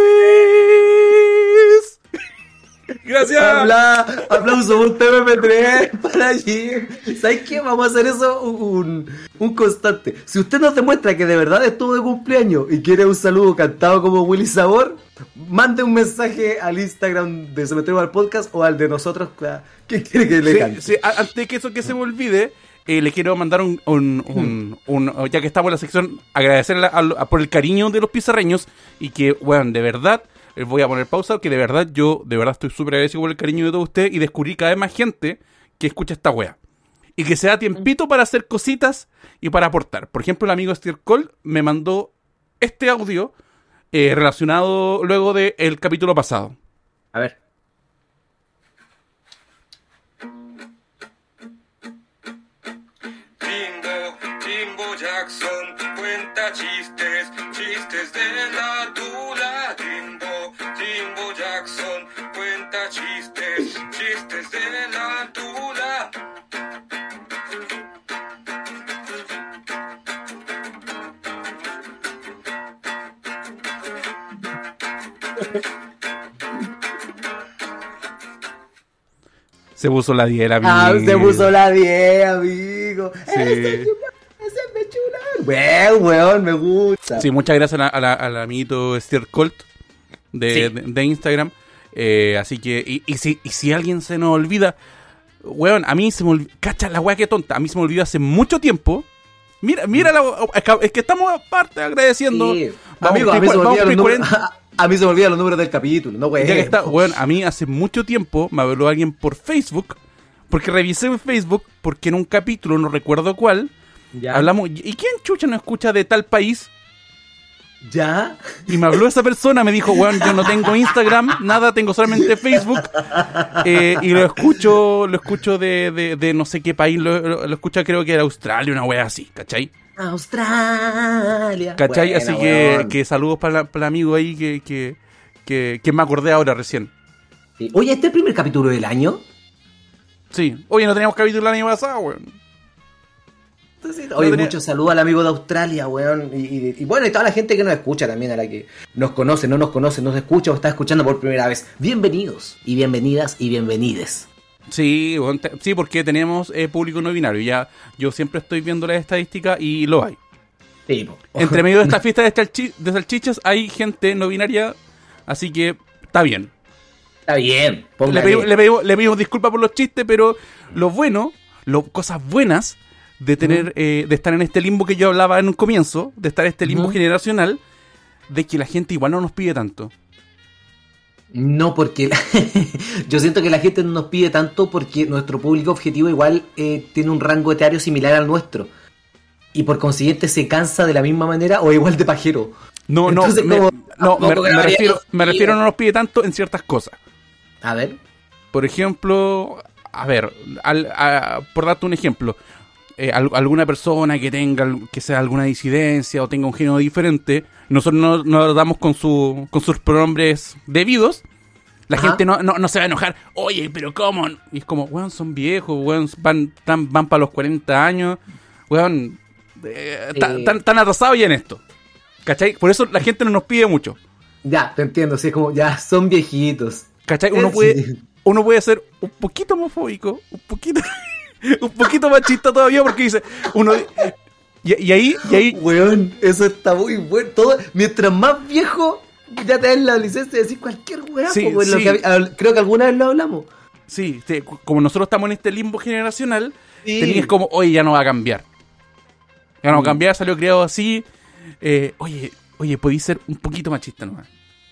Speaker 1: Gracias.
Speaker 2: Habla, aplauso, un T M P tres para allí. ¿Sabes qué? Vamos a hacer eso un, un constante. Si usted nos demuestra que de verdad estuvo de cumpleaños y quiere un saludo cantado como Willy Sabor, mande un mensaje al Instagram de Cementerio al Podcast o al de nosotros. ¿Qué quiere que le
Speaker 1: Sí,
Speaker 2: cante?
Speaker 1: sí, a- antes que eso que se me olvide, eh, le quiero mandar un, un, un, un- ya que estamos en la sección, agradecerle a- a- por el cariño de los pizarreños y que, bueno, de verdad, eh, voy a poner pausa, que de verdad yo, de verdad estoy súper agradecido por el cariño de todos ustedes y descubrí cada vez más gente que escucha esta wea. Y que se da tiempito para hacer cositas y para aportar. Por ejemplo, el amigo Steve Cole me mandó este audio eh, relacionado luego del capítulo pasado.
Speaker 2: A ver.
Speaker 3: Jimbo, Jimbo Jackson cuenta chistes, chistes de la tula. Jimbo, Jimbo Jackson cuenta chistes, chistes de la tula.
Speaker 1: Se puso la diez, amigo.
Speaker 2: Ah, se puso la diez, amigo.
Speaker 1: Sí.
Speaker 2: Ese es chula. Weón, weón, me gusta.
Speaker 1: Sí, muchas gracias a la- a la- al amiguito Steer Colt de,
Speaker 2: Sí.
Speaker 1: de, de Instagram. Eh, así que, y, y, si, y si alguien se nos olvida, weón, a mí se me olvida, cacha la weá que tonta, a mí se me olvidó hace mucho tiempo. Mira, mira, la, es, que, es que estamos aparte agradeciendo.
Speaker 2: Sí.
Speaker 1: Vamos
Speaker 2: Amigo,
Speaker 1: a
Speaker 2: a mí, se me
Speaker 1: vamos
Speaker 2: olvidan
Speaker 1: a
Speaker 2: los números,
Speaker 1: cuarenta.
Speaker 2: a mí se me olvidan los números del capítulo, no güey.
Speaker 1: Ya que está, weón, a mí hace mucho tiempo me habló alguien por Facebook, porque revisé en Facebook, porque en un capítulo, no recuerdo cuál,
Speaker 2: Ya.
Speaker 1: hablamos, ¿y quién chucha no escucha de tal país?
Speaker 2: ¿Ya?
Speaker 1: Y me habló esa persona, me dijo, weón, yo no tengo Instagram, nada, tengo solamente Facebook. Eh, y lo escucho, lo escucho de, de, de no sé qué país, lo, lo, lo escucho creo que era Australia, una wea así, ¿cachai?
Speaker 2: Australia.
Speaker 1: ¿Cachai?
Speaker 2: Buena,
Speaker 1: así que,
Speaker 2: weón.
Speaker 1: que saludos para, la- para el amigo ahí que, que, que, que me acordé ahora recién.
Speaker 2: Sí. Oye, ¿este es el primer capítulo del año?
Speaker 1: Sí. Oye, no teníamos capítulo el año pasado, weón.
Speaker 2: Oye,
Speaker 1: tenía-
Speaker 2: muchos saludos al amigo de Australia, weón. Y, y- y bueno, y toda la gente que nos escucha también, a la que nos conoce, no nos conoce, nos escucha o está escuchando por primera vez. Bienvenidos, y bienvenidas, y bienvenides.
Speaker 1: Sí, weón, te- sí, porque tenemos eh, público no binario. Ya, yo siempre estoy viendo las estadísticas y lo hay.
Speaker 2: Sí, po.
Speaker 1: Entre medio de esta fiesta de, salchi- de salchichas hay gente no binaria, así que está bien.
Speaker 2: Está bien,
Speaker 1: Le
Speaker 2: póngale.
Speaker 1: pedimos, le, pedimos, le pedimos disculpas por los chistes, pero lo bueno, lo, cosas buenas de tener, eh, de estar en este limbo que yo hablaba en un comienzo, de estar en este limbo
Speaker 2: Ujú.
Speaker 1: generacional, de que la gente igual no nos pide tanto.
Speaker 2: No, porque la- yo siento que la gente no nos pide tanto porque nuestro público objetivo igual eh, tiene un rango etario similar al nuestro. Y por consiguiente se cansa de la misma manera o igual de pajero.
Speaker 1: No,
Speaker 2: Entonces,
Speaker 1: no, me,
Speaker 2: como,
Speaker 1: no, me,
Speaker 2: tampoco
Speaker 1: me
Speaker 2: grabaría
Speaker 1: refiero,
Speaker 2: dos
Speaker 1: me refiero
Speaker 2: videos.
Speaker 1: no nos pide tanto en ciertas cosas.
Speaker 2: A ver.
Speaker 1: Por ejemplo, a ver, al- a- por darte un ejemplo, eh, al- alguna persona que tenga, que sea alguna disidencia o tenga un género diferente, nosotros no nos lo damos con su, con sus pronombres debidos. La
Speaker 2: Ajá.
Speaker 1: gente no, no, no se va a enojar. Oye, pero ¿cómo? Y es como, weón, son viejos, weón, van, tan- van para los cuarenta años, weón, eh, tan,
Speaker 2: Sí.
Speaker 1: tan, tan atrasados ya en esto. ¿Cachai? Por eso la gente no nos pide mucho.
Speaker 2: Ya, te entiendo, sí, es como, ya, son viejitos.
Speaker 1: ¿Cachai? Uno
Speaker 2: Eh,
Speaker 1: puede,
Speaker 2: sí.
Speaker 1: uno puede ser un poquito homofóbico, un poquito, un poquito machista todavía porque dice, uno, y, y ahí, y ahí,
Speaker 2: Weón, eso está muy bueno. Todo, mientras más viejo, ya te dan la licencia de decir cualquier weá.
Speaker 1: Sí,
Speaker 2: po, weón, lo
Speaker 1: sí.
Speaker 2: que hab- creo que alguna vez lo hablamos.
Speaker 1: sí, sí, como nosotros estamos en este limbo generacional,
Speaker 2: Sí.
Speaker 1: tenías como, oye, ya no va a cambiar. Ya no va a
Speaker 2: Mm.
Speaker 1: cambiar, salió criado así. Eh, oye, oye, podéis ser un poquito machista nomás.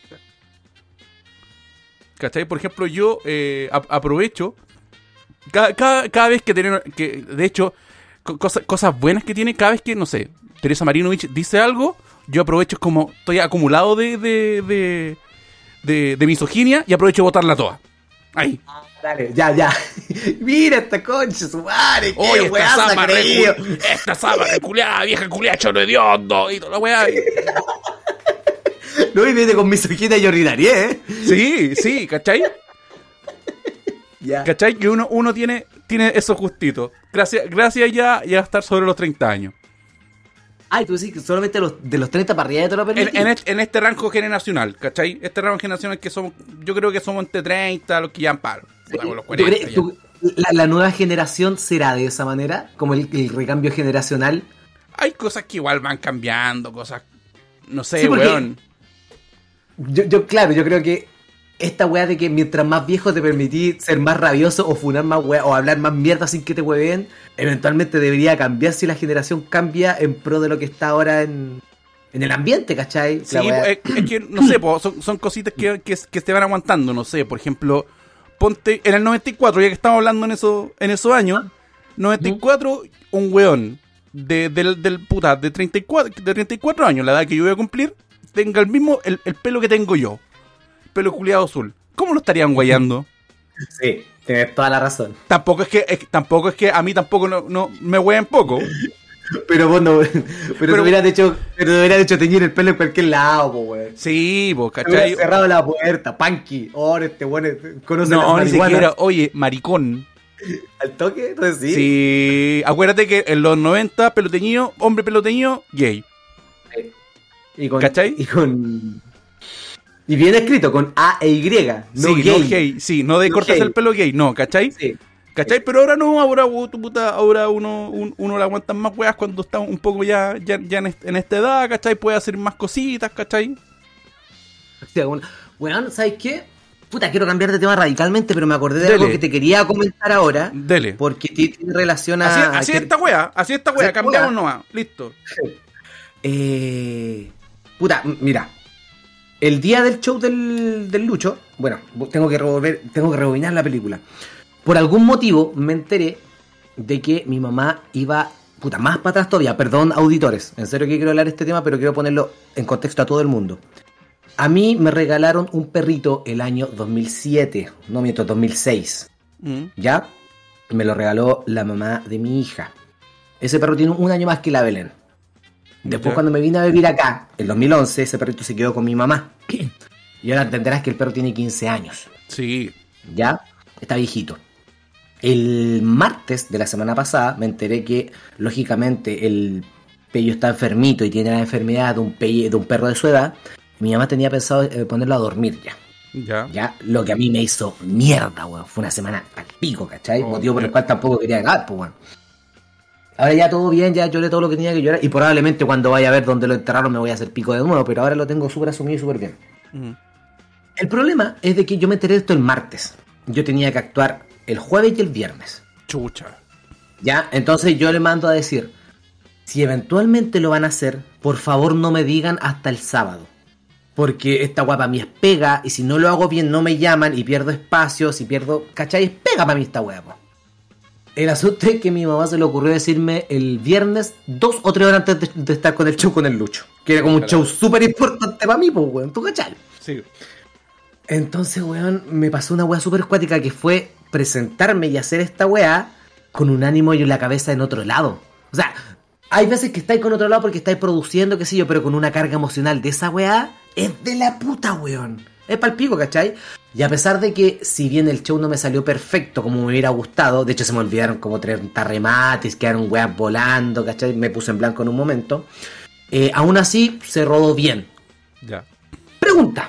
Speaker 1: ¿Cachai? Por ejemplo, yo eh, a- aprovecho cada, cada, cada vez que tiene, que de hecho, co- cosas, cosas buenas que tiene, cada vez que, no sé, Teresa Marinovich dice algo, yo aprovecho, es como, estoy acumulado de, de, de, de, de misoginia y aprovecho de botarla toda. Ahí.
Speaker 2: Dale, ya, ya. Mira esta concha, su madre.
Speaker 1: Oye,
Speaker 2: Qué
Speaker 1: esta
Speaker 2: weá se ha
Speaker 1: zapa
Speaker 2: creído.
Speaker 1: recu- esta zapa reculeada, vieja culeada, choro hediondo, y toda la weá.
Speaker 2: No, y viene con misoginia y ordinaria, ¿eh?
Speaker 1: Sí, sí, ¿cachai?
Speaker 2: Ya.
Speaker 1: ¿Cachai? Que uno, uno tiene, tiene esos gustitos. Gracias, gracias ya, ya a estar sobre los treinta años.
Speaker 2: Ay, tú decís que solamente los, de los treinta para arriba ya te lo
Speaker 1: En,
Speaker 2: permitís.
Speaker 1: en, este, en este rango generacional, ¿cachai? Este rango generacional que somos, yo creo que somos entre treinta, los que ya han paro. Puta, con los
Speaker 2: ¿Tú
Speaker 1: cuarenta
Speaker 2: crees-
Speaker 1: ya.
Speaker 2: tú- la, la nueva generación será de esa manera? Como el, el recambio generacional.
Speaker 1: Hay cosas que igual van cambiando, cosas, no sé,
Speaker 2: Sí, porque-
Speaker 1: weón.
Speaker 2: Yo, yo, claro, yo creo que esta weá de que mientras más viejo te permitís ser más rabioso o funar más weá o hablar más mierda sin que te hueveen, eventualmente debería cambiar si la generación cambia en pro de lo que está ahora en, en el ambiente, ¿cachai?
Speaker 1: Sí,
Speaker 2: La weá-
Speaker 1: es, es que, no sé, po, son, son cositas que, que, que te van aguantando, no sé, por ejemplo, ponte, en el noventa y cuatro, ya que estamos hablando en, eso, en esos años, noventa y cuatro, un weón de, del, del puta, de treinta y cuatro, de treinta y cuatro años, la edad que yo voy a cumplir, tenga el mismo, el, el pelo que tengo yo, pelo culiado azul. ¿Cómo lo estarían guayando?
Speaker 2: Sí, tienes toda la razón.
Speaker 1: Tampoco es que, es- tampoco es que a mí tampoco no, no me hueven poco.
Speaker 2: Pero vos no. Pero,
Speaker 1: Pero-
Speaker 2: te hubieras hecho, pero te hubieras hecho teñir el pelo en cualquier lado, po, weón.
Speaker 1: Sí, vos,
Speaker 2: Te hubieras
Speaker 1: ¿cachai?
Speaker 2: cerrado la puerta, Panky. Ahora este weón es- conoce
Speaker 1: No,
Speaker 2: las
Speaker 1: ni
Speaker 2: marihuanas.
Speaker 1: siquiera, oye, maricón.
Speaker 2: ¿Al toque? Entonces sí.
Speaker 1: Sí, acuérdate que en los noventa, pelo teñido, hombre pelo teñido, gay.
Speaker 2: Y con,
Speaker 1: ¿Cachai?
Speaker 2: Y con. Y bien escrito, con A e Y. No
Speaker 1: sí,
Speaker 2: gay.
Speaker 1: no gay, sí, no de
Speaker 2: No
Speaker 1: cortarse
Speaker 2: gay.
Speaker 1: el pelo gay, no, ¿cachai?
Speaker 2: Sí.
Speaker 1: ¿Cachai? Pero ahora no, ahora, oh, tu puta, ahora uno, un- uno le aguantan más weas cuando está un poco ya, ya, ya en, est- en esta edad, ¿cachai? Puede hacer más cositas, ¿cachai?
Speaker 2: O sea, bueno, weón, ¿sabes qué? Puta, quiero cambiar de tema radicalmente, pero me acordé de
Speaker 1: Dele.
Speaker 2: algo que te quería comentar ahora.
Speaker 1: Dele.
Speaker 2: Porque ti- tiene relación a.
Speaker 1: Así, así
Speaker 2: que-
Speaker 1: esta wea, así esta
Speaker 2: Así
Speaker 1: wea,
Speaker 2: esta
Speaker 1: cambiamos
Speaker 2: wea.
Speaker 1: nomás, listo.
Speaker 2: Eh, puta, m- mira. El día del show del, del Lucho, bueno, tengo que revolver, tengo que rebobinar la película. Por algún motivo me enteré de que mi mamá iba, puta, más para atrás todavía. Perdón, auditores, en serio que quiero hablar de este tema, pero quiero ponerlo en contexto a todo el mundo. A mí me regalaron un perrito el año dos mil siete, no miento, dos mil seis.
Speaker 1: Mm.
Speaker 2: ¿Ya? Me lo regaló la mamá de mi hija. Ese perro tiene un año más que la Belén. Después
Speaker 1: Ya.
Speaker 2: cuando me vine a vivir acá, en dos mil once, ese perrito se quedó con mi mamá. Y ahora entenderás que el perro tiene quince años.
Speaker 1: Sí.
Speaker 2: ¿Ya? Está viejito. El martes de la semana pasada me enteré que, lógicamente, el pello está enfermito y tiene la enfermedad de un, pello, de un perro de su edad. Mi mamá tenía pensado eh, ponerlo a dormir ya.
Speaker 1: Ya.
Speaker 2: Ya, lo que a mí me hizo mierda, weón. Fue una semana al pico, ¿cachai?
Speaker 1: Oh,
Speaker 2: Motivo por el
Speaker 1: eh.
Speaker 2: cual tampoco quería cagar, pues, weón. Ahora ya todo bien, ya lloré todo lo que tenía que llorar. Y probablemente cuando vaya a ver dónde lo enterraron me voy a hacer pico de nuevo, pero ahora lo tengo súper asumido y súper bien.
Speaker 1: Mm.
Speaker 2: El problema es de que yo me enteré de esto el martes. Yo tenía que actuar el jueves y el viernes.
Speaker 1: Chucha.
Speaker 2: ¿Ya? Entonces yo le mando a decir, si eventualmente lo van a hacer, por favor no me digan hasta el sábado. Porque esta guapa a mí es pega, y si no lo hago bien no me llaman y pierdo espacio, si pierdo, ¿cachai? Es pega para mí esta guapa. El asunto es que a mi mamá se le ocurrió decirme el viernes, dos o tres horas antes de, de estar con el show con el Lucho. Que era como un
Speaker 1: Claro.
Speaker 2: show súper importante para mí, pues, weón, ¿tú cachai?
Speaker 1: Sí.
Speaker 2: Entonces, weón, me pasó una weá súper cuática que fue presentarme y hacer esta weá con un ánimo y la cabeza en otro lado. O sea, hay veces que estáis con otro lado porque estáis produciendo, qué sé yo, pero con una carga emocional de esa weá es de la puta, weón. Es palpico, ¿cachai? Y a pesar de que, si bien el show no me salió perfecto como me hubiera gustado, de hecho se me olvidaron como treinta remates, quedaron weas volando, ¿cachai? Me puse en blanco en un momento. Eh, aún así, se rodó bien.
Speaker 1: Ya.
Speaker 2: Pregunta.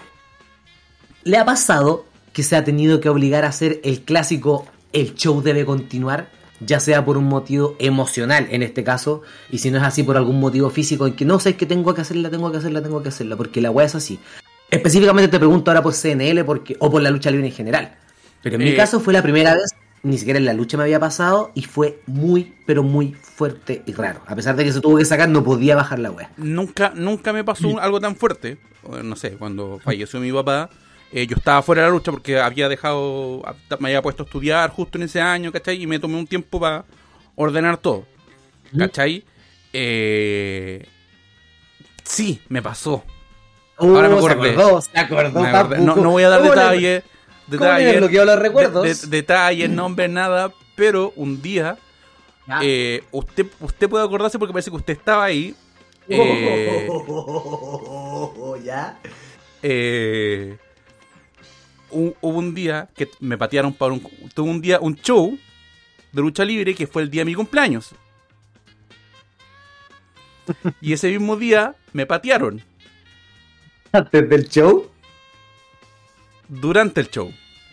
Speaker 2: ¿Le ha pasado que se ha tenido que obligar a hacer el clásico el show debe continuar? Ya sea por un motivo emocional en este caso, y si no es así por algún motivo físico en que no sé, que tengo que hacerla, tengo que hacerla, tengo que hacerla, porque la weá es así. Específicamente te pregunto ahora por C N L porque, o por la lucha libre en general. Pero en mi
Speaker 1: Eh.
Speaker 2: caso fue la primera vez ni siquiera en la lucha me había pasado y fue muy, pero muy fuerte y raro. A pesar de que se tuvo que sacar, no podía bajar la wea.
Speaker 1: Nunca, nunca me pasó algo tan fuerte. No sé, cuando falleció mi papá, eh, yo estaba fuera de la lucha porque había dejado, me había puesto a estudiar justo en ese año, ¿cachai? Y me tomé un tiempo para ordenar todo, ¿cachai? Eh, sí, me pasó.
Speaker 2: Uh,
Speaker 1: Ahora me
Speaker 2: se
Speaker 1: acordé.
Speaker 2: acordó, se acordó.
Speaker 1: Me acordé.
Speaker 2: papu.
Speaker 1: No, no voy a dar
Speaker 2: ¿Cómo le-
Speaker 1: detalles,
Speaker 2: ¿Cómo le
Speaker 1: detalles,
Speaker 2: desbloqueó los recuerdos?
Speaker 1: de- de- detalles, nombres, nada, pero un día,
Speaker 2: Ya.
Speaker 1: eh, usted, usted puede acordarse porque parece que usted estaba ahí. Eh,
Speaker 2: ¿Ya?
Speaker 1: eh, hu- hubo un día que me patearon para un, tuve un día un show de lucha libre que fue el día de mi cumpleaños. Y ese mismo día me patearon
Speaker 2: ¿Antes del show?
Speaker 1: durante el show.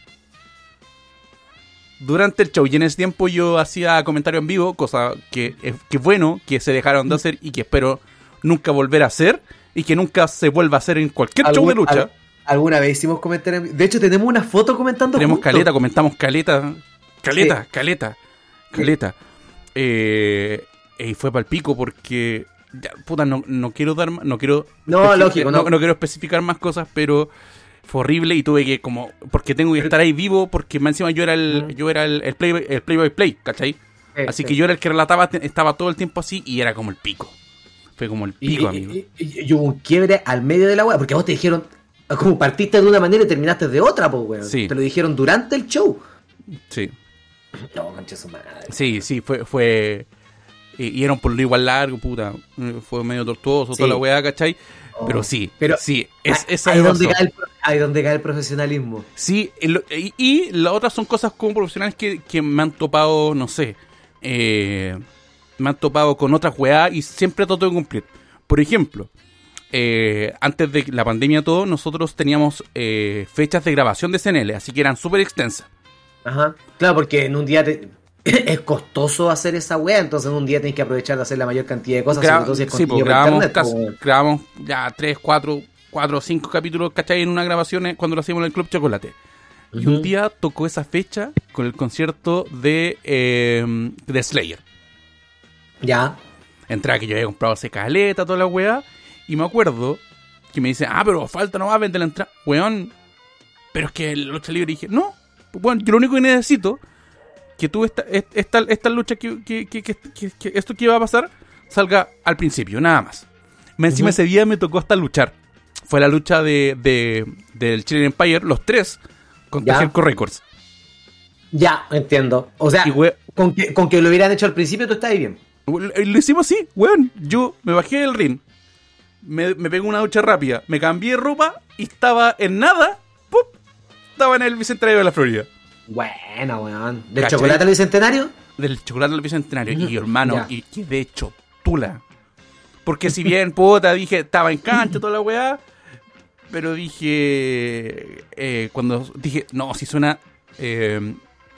Speaker 1: Durante el show. Y en ese tiempo yo hacía comentario en vivo, cosa que es que es bueno que se dejaron de hacer y que espero nunca volver a hacer y que nunca se vuelva a hacer en cualquier show de
Speaker 2: ¿Algún-
Speaker 1: lucha.
Speaker 2: al- ¿Alguna vez hicimos comentarios? De hecho, tenemos una foto comentando
Speaker 1: Tenemos
Speaker 2: juntos.
Speaker 1: caleta, comentamos caleta. Caleta, caleta, caleta. Eh, y fue para el pico porque. Ya, puta, no, no quiero dar más- no quiero.
Speaker 2: No,
Speaker 1: especi-
Speaker 2: lógico,
Speaker 1: no,
Speaker 2: no.
Speaker 1: no quiero especificar más cosas, pero fue horrible y tuve que como. Porque tengo que estar ahí vivo, porque más encima yo era el,
Speaker 2: Mm.
Speaker 1: yo era el, el play, el play by play, ¿cachai?
Speaker 2: Sí,
Speaker 1: Así
Speaker 2: sí.
Speaker 1: que yo era el que relataba, te- estaba todo el tiempo así y era como el pico. Fue como el
Speaker 2: Y,
Speaker 1: pico,
Speaker 2: y-
Speaker 1: amigo.
Speaker 2: y- y- y hubo un quiebre al medio de la wea, porque a vos te dijeron, como partiste de una manera y terminaste de otra, pues weón.
Speaker 1: Sí.
Speaker 2: Te lo dijeron durante el show.
Speaker 1: Sí.
Speaker 2: No, concha su madre.
Speaker 1: Sí, sí, fue, fue y, y era un polvo igual largo, puta, eh, fue medio tortuoso,
Speaker 2: Sí.
Speaker 1: toda la weá, ¿cachai?
Speaker 2: Oh.
Speaker 1: Pero sí,
Speaker 2: Pero
Speaker 1: sí, es,
Speaker 2: Ah,
Speaker 1: esa
Speaker 2: ahí,
Speaker 1: me
Speaker 2: donde
Speaker 1: pasó.
Speaker 2: cae el, pro- ahí donde cae el profesionalismo.
Speaker 1: Sí, y, lo- y, y las otras son cosas como profesionales que, que me han topado, no sé, eh, me han topado con otras weá y siempre trato de cumplir. Por ejemplo, eh, antes de la pandemia todo, nosotros teníamos eh, fechas de grabación de C N L, así que eran súper extensas.
Speaker 2: Ajá. Claro, porque en un día te- es costoso hacer esa wea, entonces en un día tenés que aprovechar de hacer la mayor cantidad de cosas,
Speaker 1: Gra-
Speaker 2: sobre todo si es
Speaker 1: sí, pues
Speaker 2: contenido por
Speaker 1: grabamos,
Speaker 2: internet,
Speaker 1: casi-
Speaker 2: pues, weón.
Speaker 1: grabamos ya tres, cuatro, cuatro o cinco capítulos, ¿cachai? En una grabación eh, cuando lo hacíamos en el Club Chocolate. Y un
Speaker 2: Ujú.
Speaker 1: día tocó esa fecha con el concierto de, eh, de Slayer.
Speaker 2: Ya.
Speaker 1: Entraba que yo había comprado ese caleta, toda la weá. Y me acuerdo que me dice, ah, pero falta no va a vender la entrada. Weón, pero es que la lucha libre. Y dije, no, bueno, yo lo único que necesito que tú esta, esta, esta lucha que, que, que, que, que- que esto que iba a pasar salga al principio, nada más. Me encima
Speaker 2: Ujú.
Speaker 1: ese día me tocó hasta luchar. Fue la lucha de, de del Chilean Empire, los tres, contra
Speaker 2: Ya.
Speaker 1: Jericho Records.
Speaker 2: Ya, entiendo. O sea,
Speaker 1: Y we-
Speaker 2: con, que, con que lo hubieran hecho al principio tú estás ahí bien.
Speaker 1: Lo lo hicimos así, weón. Yo me bajé del ring, me, me pegué una ducha rápida, me cambié de ropa y estaba en nada, ¡pup! Estaba en el Bicentenario de la Florida.
Speaker 2: Bueno, weón. ¿Del
Speaker 1: ¿Cachai?
Speaker 2: chocolate al bicentenario?
Speaker 1: Del chocolate del Bicentenario.
Speaker 2: Ujú,
Speaker 1: Y hermano,
Speaker 2: ya.
Speaker 1: y que de hecho, tula. Porque si bien, puta, dije, estaba en cancha, toda la weá. Pero dije, eh, cuando dije, no, si suena eh,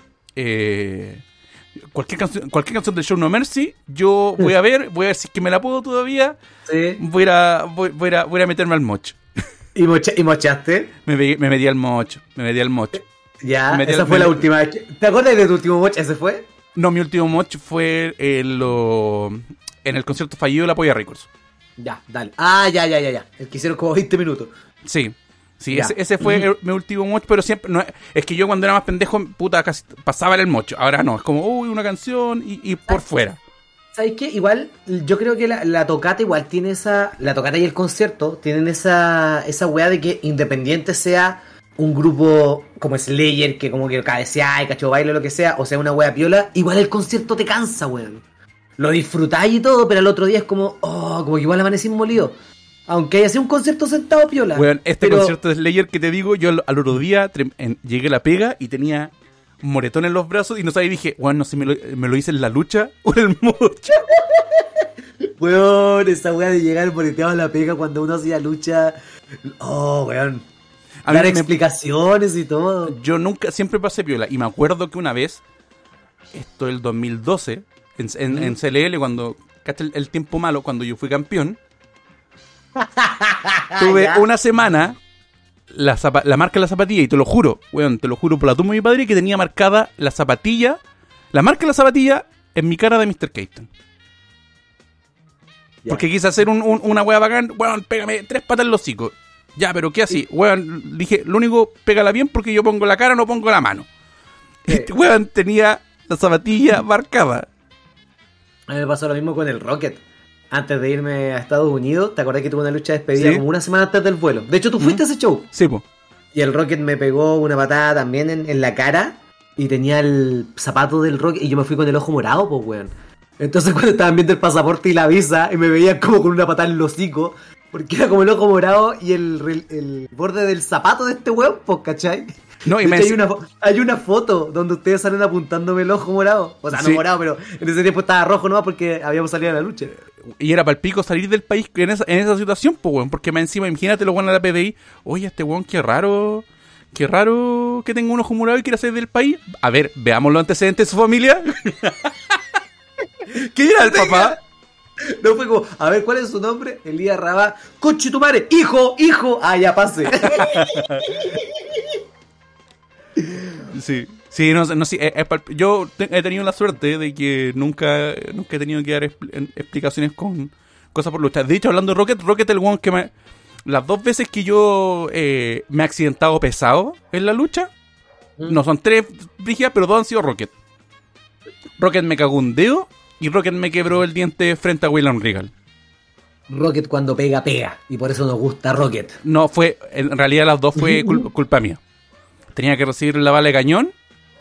Speaker 1: eh, cualquier, canción, cualquier canción del Show No Mercy, yo voy a ver, voy a ver si es que me la puedo todavía.
Speaker 2: Sí.
Speaker 1: Voy a, ir a- voy, voy a, ir a- voy a meterme al mocho.
Speaker 2: ¿Y, mocha- y mochaste?
Speaker 1: Me, pe- me metí al mocho. Me metí al mocho.
Speaker 2: Ya,
Speaker 1: Me metí
Speaker 2: esa
Speaker 1: al-
Speaker 2: fue
Speaker 1: me-
Speaker 2: la última vez. que- ¿Te acuerdas de tu último mocha? ¿Ese fue?
Speaker 1: No, mi último mocho fue en, lo, en el concierto fallido de la Polla Records.
Speaker 2: Ya, dale. Ah, ya, ya, ya, ya. El que hicieron como veinte minutos.
Speaker 1: Sí. Sí,
Speaker 2: Ya.
Speaker 1: ese, ese fue el- mi último mocho, pero siempre... No, es- es que yo cuando era más pendejo, puta, casi pasaba en el mocho. Ahora no, es como, uy, una canción y, y por fuera.
Speaker 2: ¿Sabes qué? Igual, yo creo que la, la tocata igual tiene esa... La tocata y el concierto tienen esa, esa weá de que Independiente sea un grupo como Slayer, que como que cabecea y cacho baile o lo que sea, o sea, una weá piola, igual el concierto te cansa, weón. Lo disfrutáis y todo, pero al otro día es como, oh, como que igual amanecimos molidos. Aunque haya sido un concierto sentado piola.
Speaker 1: Weón, este
Speaker 2: pero-
Speaker 1: concierto de Slayer que te digo, yo al, al otro día trem- en- llegué a la pega y tenía un moretón en los brazos y no sabía, y dije, weón, no sé, me lo, me lo hice en la lucha o en el mocho.
Speaker 2: Weón, esa weá de llegar moreteado a la pega cuando uno hacía lucha. Oh, weón.
Speaker 1: A mí
Speaker 2: Dar
Speaker 1: me-
Speaker 2: explicaciones y todo.
Speaker 1: Yo nunca, siempre pasé piola. Y me acuerdo que una vez, esto el dos mil doce, en, en, en C L L, cuando, ¿cachai? El, el tiempo malo, cuando yo fui campeón, tuve
Speaker 2: Ya.
Speaker 1: una semana la, zapa- la marca de la zapatilla, y te lo juro, weón, te lo juro por la tumba de mi padre, que tenía marcada la zapatilla, la marca de la zapatilla en mi cara de mister Keaton.
Speaker 2: Ya.
Speaker 1: Porque quise hacer un, un, una wea bacán, weón, pégame tres patas en los hocicos. Ya, pero ¿qué así? Weón, dije, lo único, pégala bien porque yo pongo la cara, no pongo la mano.
Speaker 2: Sí.
Speaker 1: Este weón tenía la zapatilla marcada.
Speaker 2: A mí me pasó lo mismo con el Rocket. Antes de irme a Estados Unidos, ¿te acordás que tuve una lucha de despedida
Speaker 1: Sí.
Speaker 2: como una semana antes del vuelo? De hecho, tú fuiste a ese show.
Speaker 1: Sí, po.
Speaker 2: Y el Rocket me pegó una patada también en, en la cara. Y tenía el zapato del Rocket. Y yo me fui con el ojo morado, pues, weón. Entonces, cuando estaban viendo el pasaporte y la visa, y me veían como con una patada en el hocico, porque era como el ojo morado y el, el, el borde del zapato de este weón, pues, ¿cachai?
Speaker 1: No, y
Speaker 2: De
Speaker 1: me
Speaker 2: hecho, hay,
Speaker 1: dec-
Speaker 2: una, fo- hay una foto donde ustedes salen apuntándome el ojo morado. O sea, no
Speaker 1: Sí.
Speaker 2: morado, pero en ese tiempo estaba rojo nomás porque habíamos salido a la lucha.
Speaker 1: Y era para el pico salir del país en esa, en esa situación, pues, weón. Porque más encima, imagínate lo bueno de la P D I. Oye, este weón, qué raro. Qué raro que tenga un ojo morado y quiera salir del país. A ver, veamos los antecedentes de su familia. ¿Qué era el papá?
Speaker 2: No fue como, a ver, ¿cuál es su nombre? Elías Rabá. ¡Conche tu madre! ¡Hijo! ¡Hijo! Ah, ya pase.
Speaker 1: Sí. Sí, no, sé, no sé, es- es pal- yo te- he tenido la suerte de que nunca, nunca he tenido que dar expl- en- explicaciones con cosas por luchar. De hecho, hablando de Rocket, Rocket el one que me... Las dos veces que yo eh, me he accidentado pesado en la lucha, no son tres brígidas, pero dos han sido Rocket. Rocket me cagó un dedo y Rocket me quebró el diente frente a William Regal.
Speaker 2: Rocket cuando pega, pega. Y por eso nos gusta Rocket.
Speaker 1: No, fue, en realidad las dos fue cul- culpa mía. Tenía que recibir la bala de cañón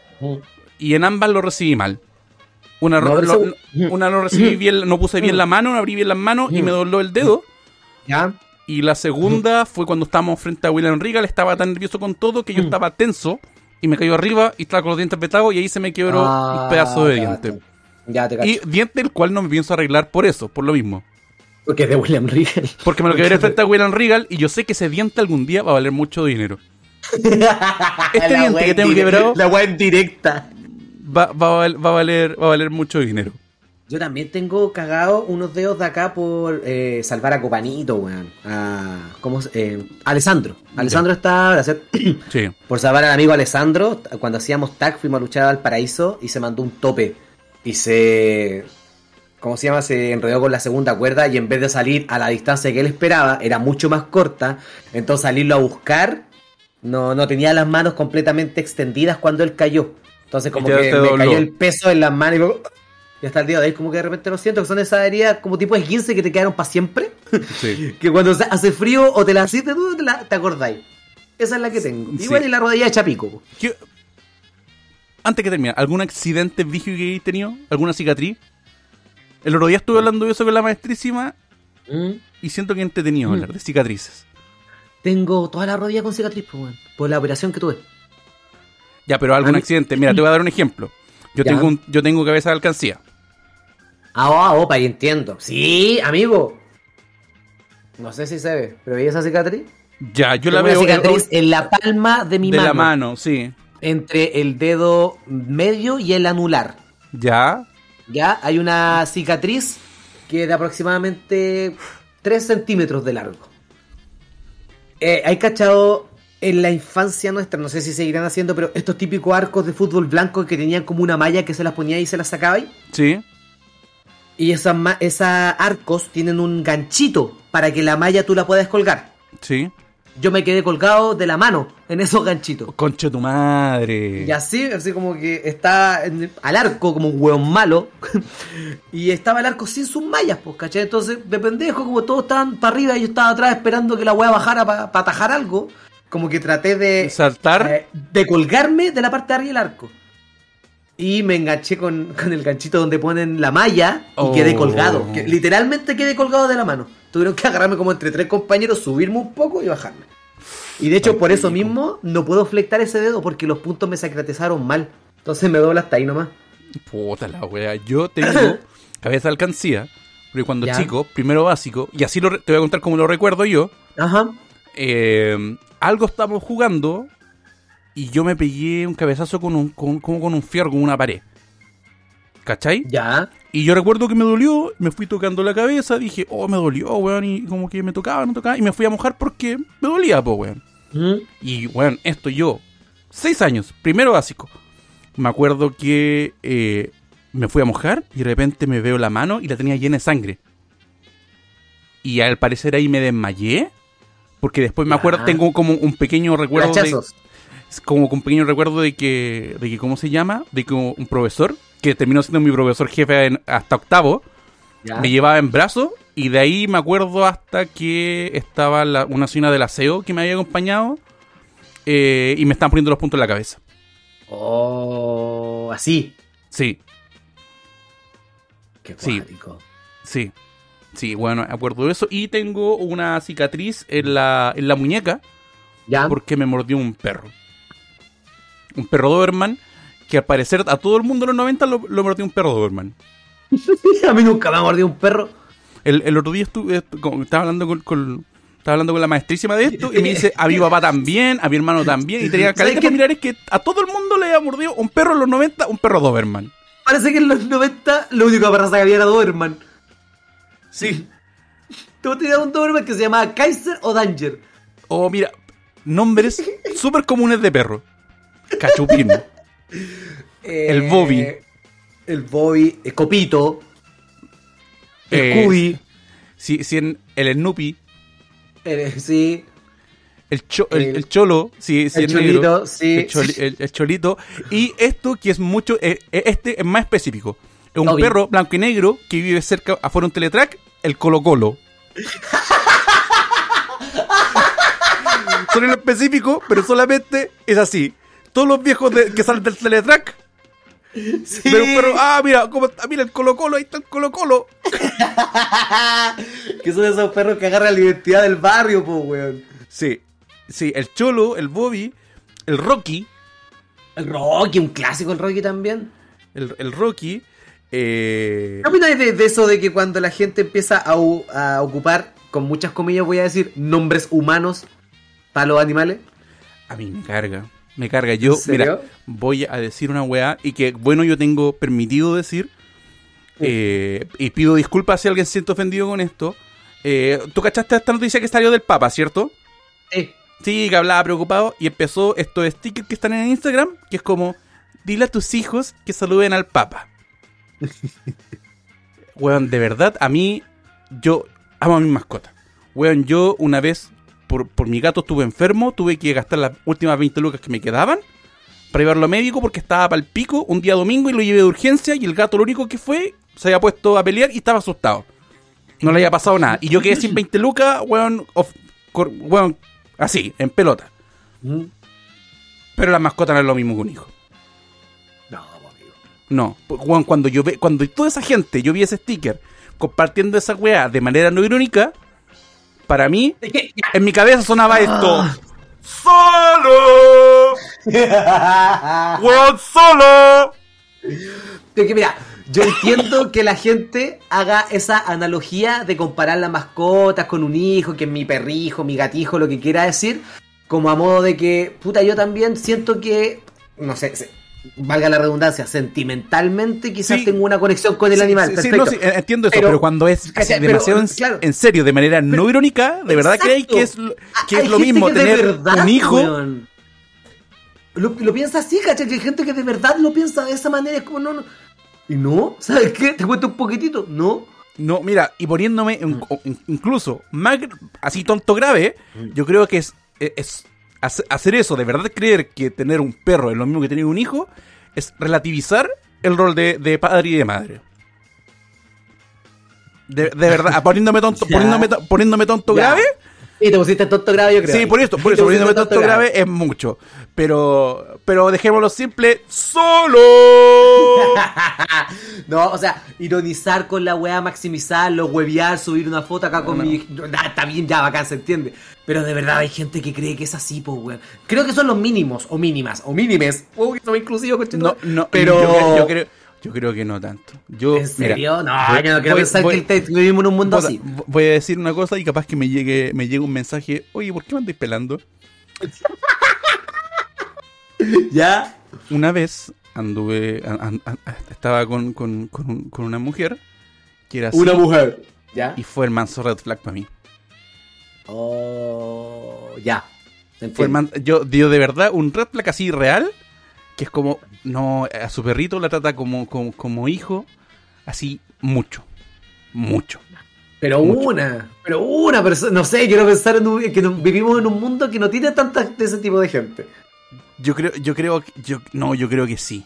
Speaker 1: y en ambas lo recibí mal. Una,
Speaker 2: No,
Speaker 1: ro-
Speaker 2: pero
Speaker 1: lo,
Speaker 2: eso-
Speaker 1: una lo recibí bien, no puse bien la mano, no abrí bien las manos y me dobló el dedo.
Speaker 2: ¿Ya?
Speaker 1: Y la segunda fue cuando estábamos frente a William Regal, estaba tan nervioso con todo que yo estaba tenso y me cayó arriba y estaba con los dientes petados y ahí se me quebró
Speaker 2: Ah,
Speaker 1: un pedazo de
Speaker 2: te
Speaker 1: diente.
Speaker 2: cacho. Ya te cacho.
Speaker 1: Y diente el cual no me pienso arreglar por eso, por lo mismo.
Speaker 2: Porque es de William Regal.
Speaker 1: Porque me lo quebré frente a William Regal y yo sé que ese diente algún día va a valer mucho dinero. Este
Speaker 2: La
Speaker 1: diente
Speaker 2: wea
Speaker 1: que tengo
Speaker 2: en
Speaker 1: quebrado
Speaker 2: direct- La weá en directa.
Speaker 1: va, va, a val- va a valer, va a valer mucho dinero.
Speaker 2: Yo también tengo cagado unos dedos de acá por eh, salvar a Copanito, weón. A, ¿cómo se- eh, Alessandro. Alessandro está ahora, ¿cierto?
Speaker 1: Sí.
Speaker 2: Por salvar al amigo Alessandro, cuando hacíamos tag fuimos a luchar al paraíso y se mandó un tope. Y se... ¿Cómo se llama? Se enredó con la segunda cuerda y en vez de salir a la distancia que él esperaba, era mucho más corta. Entonces salirlo a buscar, no, no tenía las manos completamente extendidas cuando él cayó. Entonces como
Speaker 1: Y te-
Speaker 2: que
Speaker 1: te
Speaker 2: me
Speaker 1: dobló.
Speaker 2: cayó el peso en las manos y, me- y hasta el día de hoy como que de repente lo siento, que son esas heridas como tipo de quince que te quedaron para siempre.
Speaker 1: Sí.
Speaker 2: Que cuando se- hace frío o te la hiciste tú, te, la, te acordáis. Esa es la que tengo.
Speaker 1: Sí.
Speaker 2: Igual y la rodilla de Chapico. po.
Speaker 1: ¿Qué- Antes que termine, ¿algún accidente brígido que hayas tenido? ¿Alguna cicatriz? El otro día estuve hablando de eso con la maestrísima
Speaker 2: Mm.
Speaker 1: y siento que es entretenido
Speaker 2: Mm.
Speaker 1: hablar de cicatrices.
Speaker 2: Tengo toda la rodilla con cicatriz, pues, weón, por la operación que tuve.
Speaker 1: Ya, pero algún
Speaker 2: A mí-
Speaker 1: accidente. Mira, te voy a dar un ejemplo. Yo
Speaker 2: Ya.
Speaker 1: tengo un, yo tengo cabeza de alcancía.
Speaker 2: Ah, ah, opa, y entiendo. Sí, amigo. No sé si se ve, pero ¿veis esa cicatriz?
Speaker 1: Ya, yo la
Speaker 2: Tengo una
Speaker 1: veo
Speaker 2: cicatriz
Speaker 1: eh,
Speaker 2: en la palma de mi
Speaker 1: de
Speaker 2: mano.
Speaker 1: la mano, sí.
Speaker 2: Entre el dedo medio y el anular.
Speaker 1: Ya.
Speaker 2: Ya, hay una cicatriz que es de aproximadamente tres centímetros de largo. Eh, hay cachado en la infancia nuestra, no sé si seguirán haciendo, pero estos típicos arcos de fútbol blanco que tenían como una malla que se las ponía y se las sacabais.
Speaker 1: Sí.
Speaker 2: Y esas ma- esas arcos tienen un ganchito para que la malla tú la puedas colgar.
Speaker 1: Sí.
Speaker 2: Yo me quedé colgado de la mano en esos ganchitos.
Speaker 1: Concha tu madre.
Speaker 2: Y así, así como que está en el- al arco como un hueón malo. Y estaba el arco sin sus mallas, pues, ¿cachai? Entonces, de pendejo, como todos estaban para arriba y yo estaba atrás esperando que la hueá bajara para atajar algo. Como que traté de...
Speaker 1: Saltar.
Speaker 2: eh, de colgarme de la parte de arriba del arco. Y me enganché con, con el ganchito donde ponen la malla y
Speaker 1: Oh.
Speaker 2: quedé colgado. Que, literalmente quedé colgado de la mano. Tuvieron que agarrarme como entre tres compañeros, subirme un poco y bajarme. Y de hecho,
Speaker 1: Ay,
Speaker 2: por
Speaker 1: qué
Speaker 2: eso
Speaker 1: rico.
Speaker 2: mismo, no puedo flectar ese dedo porque los puntos me sacratizaron mal. Entonces me dobla hasta ahí nomás.
Speaker 1: Puta la wea. Yo tengo cabeza de alcancía. Porque cuando
Speaker 2: Ya.
Speaker 1: chico, primero básico, y así lo re- te voy a contar cómo lo recuerdo yo.
Speaker 2: Ajá.
Speaker 1: eh, algo estábamos jugando y yo me pegué un cabezazo con un, con, como con un fierro, con una pared. ¿Cachai?
Speaker 2: Ya.
Speaker 1: Y yo recuerdo que me dolió, me fui tocando la cabeza, dije, oh, me dolió, weón, y como que me tocaba, no tocaba, y me fui a mojar porque me dolía, po, weón.
Speaker 2: ¿Mm?
Speaker 1: Y bueno, esto yo, seis años, primero básico. Me acuerdo que eh, me fui a mojar y de repente me veo la mano y la tenía llena de sangre. Y al parecer ahí me desmayé. Porque después me
Speaker 2: Ya.
Speaker 1: acuerdo, tengo como un pequeño recuerdo de,
Speaker 2: Flachazos.
Speaker 1: como un pequeño recuerdo de que, de que, ¿cómo se llama? De que un profesor, que terminó siendo mi profesor jefe en- hasta octavo,
Speaker 2: Ya.
Speaker 1: me llevaba en brazos. Y de ahí me acuerdo hasta que estaba la- una señora del aseo que me había acompañado. eh, y me estaban poniendo los puntos en la cabeza.
Speaker 2: Oh, así.
Speaker 1: Sí,
Speaker 2: Qué
Speaker 1: Sí.
Speaker 2: cuático.
Speaker 1: sí. Sí, bueno, me acuerdo de eso. Y tengo una cicatriz en la, en la muñeca
Speaker 2: ¿Ya?
Speaker 1: porque me mordió un perro. Un perro Doberman que al parecer a todo el mundo en los noventa lo, lo mordió un perro Doberman.
Speaker 2: A mí nunca me ha mordido un perro.
Speaker 1: El, el otro día estuve, estu- con- estaba hablando con, con- estaba hablando con la maestrísima de esto y me dice, a mi papá también, a mi hermano también, y tenía
Speaker 2: ¿Sabes
Speaker 1: caleta
Speaker 2: qué?
Speaker 1: familiares que a todo el mundo le había mordido un perro en los noventa, un perro Doberman.
Speaker 2: Parece que en los noventa lo único raza que había era Doberman.
Speaker 1: Sí.
Speaker 2: Tú tenías un Doberman que se llamaba Kaiser o Danger.
Speaker 1: O mira, nombres súper comunes de perro. Cachupín. El Bobby.
Speaker 2: El Bobby. El Copito. El
Speaker 1: Eh,
Speaker 2: Scooby.
Speaker 1: Sí, sí, en- el Snoopy.
Speaker 2: El, sí.
Speaker 1: El, cho- el,
Speaker 2: El-
Speaker 1: el cholo, sí, sí,
Speaker 2: el
Speaker 1: es negro.
Speaker 2: Cholito, sí.
Speaker 1: El, choli- el- el cholito. Y esto que es mucho, eh, eh, este es más específico. Es un
Speaker 2: Toby.
Speaker 1: perro blanco y negro que vive cerca, afuera de un teletrack, el Colo Colo. Son en lo específico, pero solamente es así. Todos los viejos de- que salen del teletrack
Speaker 2: Sí.
Speaker 1: ven un perro, ah, mira, cómo está, mira el Colo Colo, ahí está el Colo Colo.
Speaker 2: Que son esos perros que agarran la identidad del barrio, po, weón.
Speaker 1: Sí, sí, el cholo, el Bobby, el Rocky,
Speaker 2: El Rocky, un clásico el Rocky también.
Speaker 1: el, el Rocky, eh...
Speaker 2: ¿Qué opináis de, de eso de que cuando la gente empieza a, u- a ocupar, con muchas comillas voy a decir, nombres humanos para los animales?
Speaker 1: A mí me carga, me carga. Yo,
Speaker 2: ¿En serio?
Speaker 1: mira, voy a decir una weá y que, bueno, yo tengo permitido decir, eh, y pido disculpas si alguien se siente ofendido con esto. Eh, ¿Tú cachaste esta noticia que salió del Papa, cierto?
Speaker 2: Sí.
Speaker 1: Sí, que hablaba preocupado y empezó estos stickers que están en Instagram, que es como, dile a tus hijos que saluden al Papa. Weón, de verdad, a mí, yo amo a mi mascota. Weón, yo una vez, por, por mi gato estuve enfermo, tuve que gastar las últimas veinte lucas que me quedaban para llevarlo a médico porque estaba pa'l pico un día domingo y lo llevé de urgencia y el gato lo único que fue, se había puesto a pelear y estaba asustado. No le había pasado nada. Y yo quedé sin veinte lucas, weón, of- cor- weón, así, en pelota.
Speaker 2: Mm.
Speaker 1: Pero la mascota no es lo mismo que un hijo.
Speaker 2: No, amigo.
Speaker 1: No, pues, weón, cuando yo ve, cuando toda esa gente, yo vi ese sticker compartiendo esa weá de manera no irónica, para mí,
Speaker 2: Es que,
Speaker 1: en mi cabeza sonaba esto.
Speaker 2: Ah.
Speaker 1: ¡Solo! ¡Weón, solo!
Speaker 2: es que mira, yo entiendo que la gente haga esa analogía de comparar las mascotas con un hijo, que es mi perrijo, mi gatijo, lo que quiera decir, como a modo de que, puta, yo también siento que, no sé, se- valga la redundancia, sentimentalmente quizás
Speaker 1: Sí.
Speaker 2: tengo una conexión con el
Speaker 1: Sí,
Speaker 2: animal.
Speaker 1: sí, sí,
Speaker 2: perfecto.
Speaker 1: no, sí, entiendo eso,
Speaker 2: Pero-
Speaker 1: pero, cuando es así
Speaker 2: ¿cachai? Pero,
Speaker 1: demasiado en,
Speaker 2: claro.
Speaker 1: en serio, de manera no irónica, de verdad
Speaker 2: Exacto.
Speaker 1: creéis que es, lo- que
Speaker 2: Hay
Speaker 1: es lo
Speaker 2: gente
Speaker 1: mismo
Speaker 2: que de
Speaker 1: tener
Speaker 2: verdad,
Speaker 1: un hijo.
Speaker 2: weón, Lo, lo piensa así, ¿cachai? Que hay gente que de verdad lo piensa de esa manera, es como no, no. Y no, ¿sabes qué? Te cuento un poquitito, no.
Speaker 1: No, mira, y poniéndome en-
Speaker 2: Mm.
Speaker 1: in- incluso más gr- así tonto grave, yo creo que es, es, es hace- hacer eso, de verdad creer que tener un perro es lo mismo que tener un hijo, es relativizar el rol de, de padre y de madre. De, de verdad, poniéndome tonto,
Speaker 2: Ya.
Speaker 1: poniéndome, to- poniéndome tonto
Speaker 2: Ya.
Speaker 1: grave.
Speaker 2: Y te pusiste tonto grave, yo creo.
Speaker 1: Sí, por esto, por
Speaker 2: Te
Speaker 1: eso,
Speaker 2: pusiste
Speaker 1: poniéndome tonto grave es mucho. Pero, pero dejémoslo simple, solo.
Speaker 2: No, o sea, ironizar con la weá, maximizarlo, huevear, subir una foto acá con
Speaker 1: No.
Speaker 2: mi... Ah, está bien, ya, bacán, se entiende. Pero de verdad hay gente que cree que es así, pues, weón. Creo que son los mínimos, o mínimas, o mínimes. Uy, somos inclusivos,
Speaker 1: No, no,
Speaker 2: pero...
Speaker 1: yo, yo creo, yo creo que no tanto. Yo,
Speaker 2: ¿En serio?
Speaker 1: mira,
Speaker 2: no,
Speaker 1: voy-
Speaker 2: yo no quiero
Speaker 1: voy-
Speaker 2: pensar
Speaker 1: voy-
Speaker 2: que te- vivimos en un mundo
Speaker 1: Puta,
Speaker 2: así.
Speaker 1: voy a decir una cosa y capaz que me llegue, me llegue un mensaje. Oye, ¿por qué me andáis pelando?
Speaker 2: ¿Ya?
Speaker 1: Una vez anduve, an- an- an- estaba con, con, con, un- con una mujer que era así
Speaker 2: Una mujer. ¿Ya?
Speaker 1: y fue el manso red flag para mí.
Speaker 2: Oh, ya.
Speaker 1: Fue
Speaker 2: Entiendo.
Speaker 1: man- yo, yo de verdad, un red flag así real, que es como, no, a su perrito la trata como, como, como hijo, así mucho, mucho.
Speaker 2: Pero
Speaker 1: Mucho.
Speaker 2: una, pero una persona, no sé, quiero pensar en un- que no- vivimos en un mundo que no tiene tanta de ese tipo de gente.
Speaker 1: Yo creo, yo creo, que- yo, no, yo creo que sí.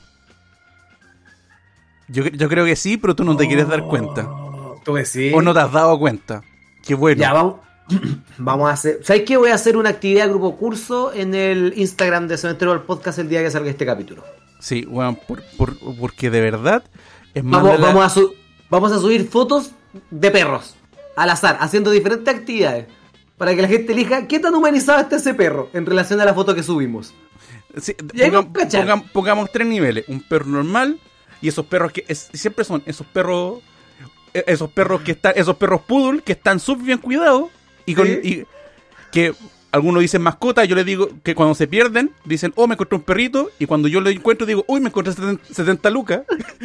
Speaker 1: Yo, cre- yo creo que sí, pero tú no te quieres dar cuenta.
Speaker 2: Tú decís.
Speaker 1: O no te has dado cuenta. Qué bueno.
Speaker 2: Ya, vamos, vamos a hacer. ¿Sabes qué? Voy a hacer una actividad grupo curso en el Instagram de Cementerio del Podcast el día que salga este capítulo.
Speaker 1: Sí, bueno, por, por- porque de verdad es más
Speaker 2: Vamos,
Speaker 1: de la-
Speaker 2: vamos, a su- vamos a subir fotos de perros al azar, haciendo diferentes actividades. Para que la gente elija qué tan humanizado está ese perro en relación a la foto que subimos.
Speaker 1: Sí,
Speaker 2: Y ahí
Speaker 1: pongam-
Speaker 2: vamos a cachar.
Speaker 1: pongam- pongamos tres niveles. Un perro normal y esos perros que es- siempre son esos perros eh, esos perros que están esos perros poodle que están súper bien cuidados y con
Speaker 2: Sí.
Speaker 1: y que algunos dicen mascota. Yo les digo que cuando se pierden dicen, oh, me encontré un perrito, y cuando yo lo encuentro digo, uy, me encontré setenta lucas.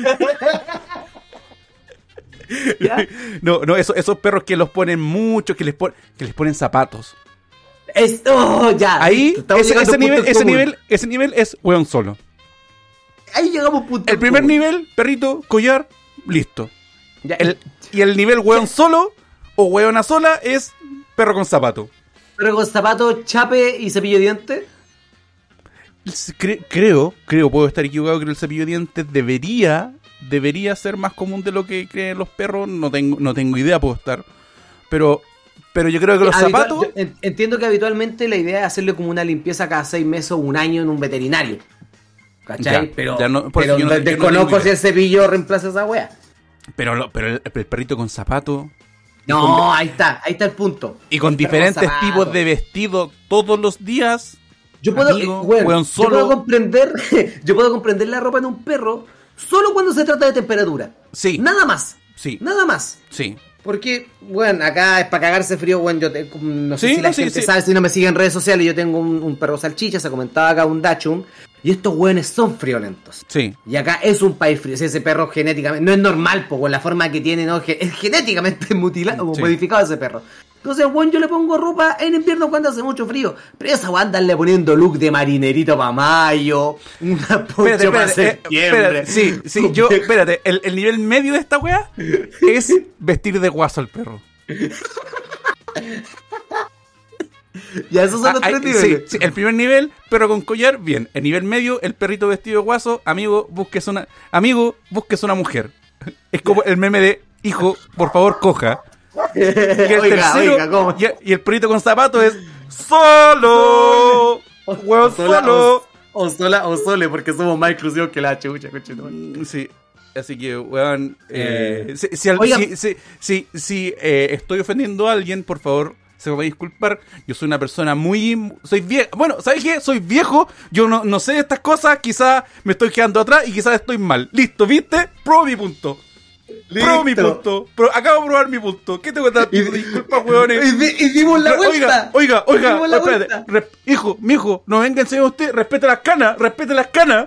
Speaker 2: ¿Ya?
Speaker 1: No, no, esos, esos perros que los ponen mucho, que les pon- que les ponen zapatos.
Speaker 2: Es, oh, ya.
Speaker 1: Ahí,
Speaker 2: Estamos
Speaker 1: ese,
Speaker 2: llegando
Speaker 1: ese
Speaker 2: a puntos
Speaker 1: nivel,
Speaker 2: en
Speaker 1: ese
Speaker 2: común.
Speaker 1: nivel, ese nivel es weón solo.
Speaker 2: Ahí llegamos a un punto
Speaker 1: El
Speaker 2: en
Speaker 1: primer
Speaker 2: común.
Speaker 1: nivel, perrito, collar, listo.
Speaker 2: Ya,
Speaker 1: El, y el nivel weón solo o weona sola es perro con zapato.
Speaker 2: Pero con zapatos, chape y cepillo de dientes.
Speaker 1: Cre- creo, creo, puedo estar equivocado, que el cepillo de dientes debería, debería ser más común de lo que creen los perros. No tengo, no tengo idea, puedo estar. Pero, pero yo creo que los
Speaker 2: Habitual-
Speaker 1: zapatos.
Speaker 2: yo en- entiendo que habitualmente la idea es hacerle como una limpieza cada seis meses o un año en un veterinario. ¿Cachai?
Speaker 1: Ya,
Speaker 2: pero
Speaker 1: ya no- por
Speaker 2: pero
Speaker 1: eso yo no- yo no
Speaker 2: desconozco
Speaker 1: tengo
Speaker 2: si el cepillo reemplaza esa wea.
Speaker 1: Pero, lo- pero el, el perrito con zapato.
Speaker 2: No, ahí está, ahí está el punto.
Speaker 1: Y con
Speaker 2: El perro
Speaker 1: diferentes
Speaker 2: zapato.
Speaker 1: tipos de vestido todos los días.
Speaker 2: Yo puedo,
Speaker 1: amigo,
Speaker 2: eh, weón,
Speaker 1: weón
Speaker 2: yo
Speaker 1: solo.
Speaker 2: puedo comprender, yo puedo comprender la ropa en un perro solo cuando se trata de temperatura.
Speaker 1: Sí.
Speaker 2: Nada más.
Speaker 1: Sí.
Speaker 2: Nada más.
Speaker 1: Sí.
Speaker 2: Porque, bueno, acá es para cagarse frío, bueno, yo te- no sé
Speaker 1: Sí,
Speaker 2: si la
Speaker 1: no, sí,
Speaker 2: gente
Speaker 1: sí.
Speaker 2: sabe, si no me sigue en redes sociales, yo tengo un, un perro salchicha, se comentaba acá un Dachshund, y estos weones son friolentos.
Speaker 1: Sí.
Speaker 2: Y acá es un país frío, si ese perro genéticamente, no es normal, po, con la forma que tiene, no, es genéticamente mutilado,
Speaker 1: Sí.
Speaker 2: modificado ese perro. Entonces, bueno, yo le pongo ropa en invierno cuando hace mucho frío, pero esa weá andarle poniendo look de marinerito para mayo, una poncho para
Speaker 1: eh,
Speaker 2: septiembre.
Speaker 1: espérate, sí, sí, yo, espérate, el, el nivel medio de esta weá es vestir de guaso al perro.
Speaker 2: Ya esos son
Speaker 1: Ah,
Speaker 2: los
Speaker 1: ay,
Speaker 2: tres
Speaker 1: sí,
Speaker 2: niveles.
Speaker 1: sí, el primer nivel, perro con collar, bien. El nivel medio, el perrito vestido de guaso, amigo, busques una, amigo, busques una mujer. Es como el meme de, hijo, por favor, coja. Y el
Speaker 2: Oiga,
Speaker 1: tercero,
Speaker 2: oiga, ¿cómo?
Speaker 1: y, y el perrito con zapatos es, solo, hueón
Speaker 2: Sola,
Speaker 1: solo.
Speaker 2: O, o sola o sole, porque somos más inclusivos que la chucha, cochino.
Speaker 1: Mm, Sí, así que, weón, eh,
Speaker 2: Eh,
Speaker 1: si, si, al-
Speaker 2: oiga.
Speaker 1: si, si, si- si, eh, estoy ofendiendo a alguien, por favor, se me va a disculpar. Yo soy una persona muy... Soy viejo. Bueno, ¿sabes qué? Soy viejo, yo no, no sé de estas cosas, quizás me estoy quedando atrás y quizás estoy mal. Listo, ¿viste? Pruebo mi punto. Pruebo mi
Speaker 2: Listo.
Speaker 1: punto. Pro- acabo de probar mi punto. ¿Qué tengo que dar?
Speaker 2: Y-
Speaker 1: Disculpa, weones.
Speaker 2: Y, di- y dimos la
Speaker 1: Re-
Speaker 2: vuelta.
Speaker 1: Oiga, oiga, oiga,
Speaker 2: Dimos la
Speaker 1: espérate.
Speaker 2: vuelta.
Speaker 1: Re- hijo, mi hijo, no venga a enseñar usted, respete las canas, respete las canas.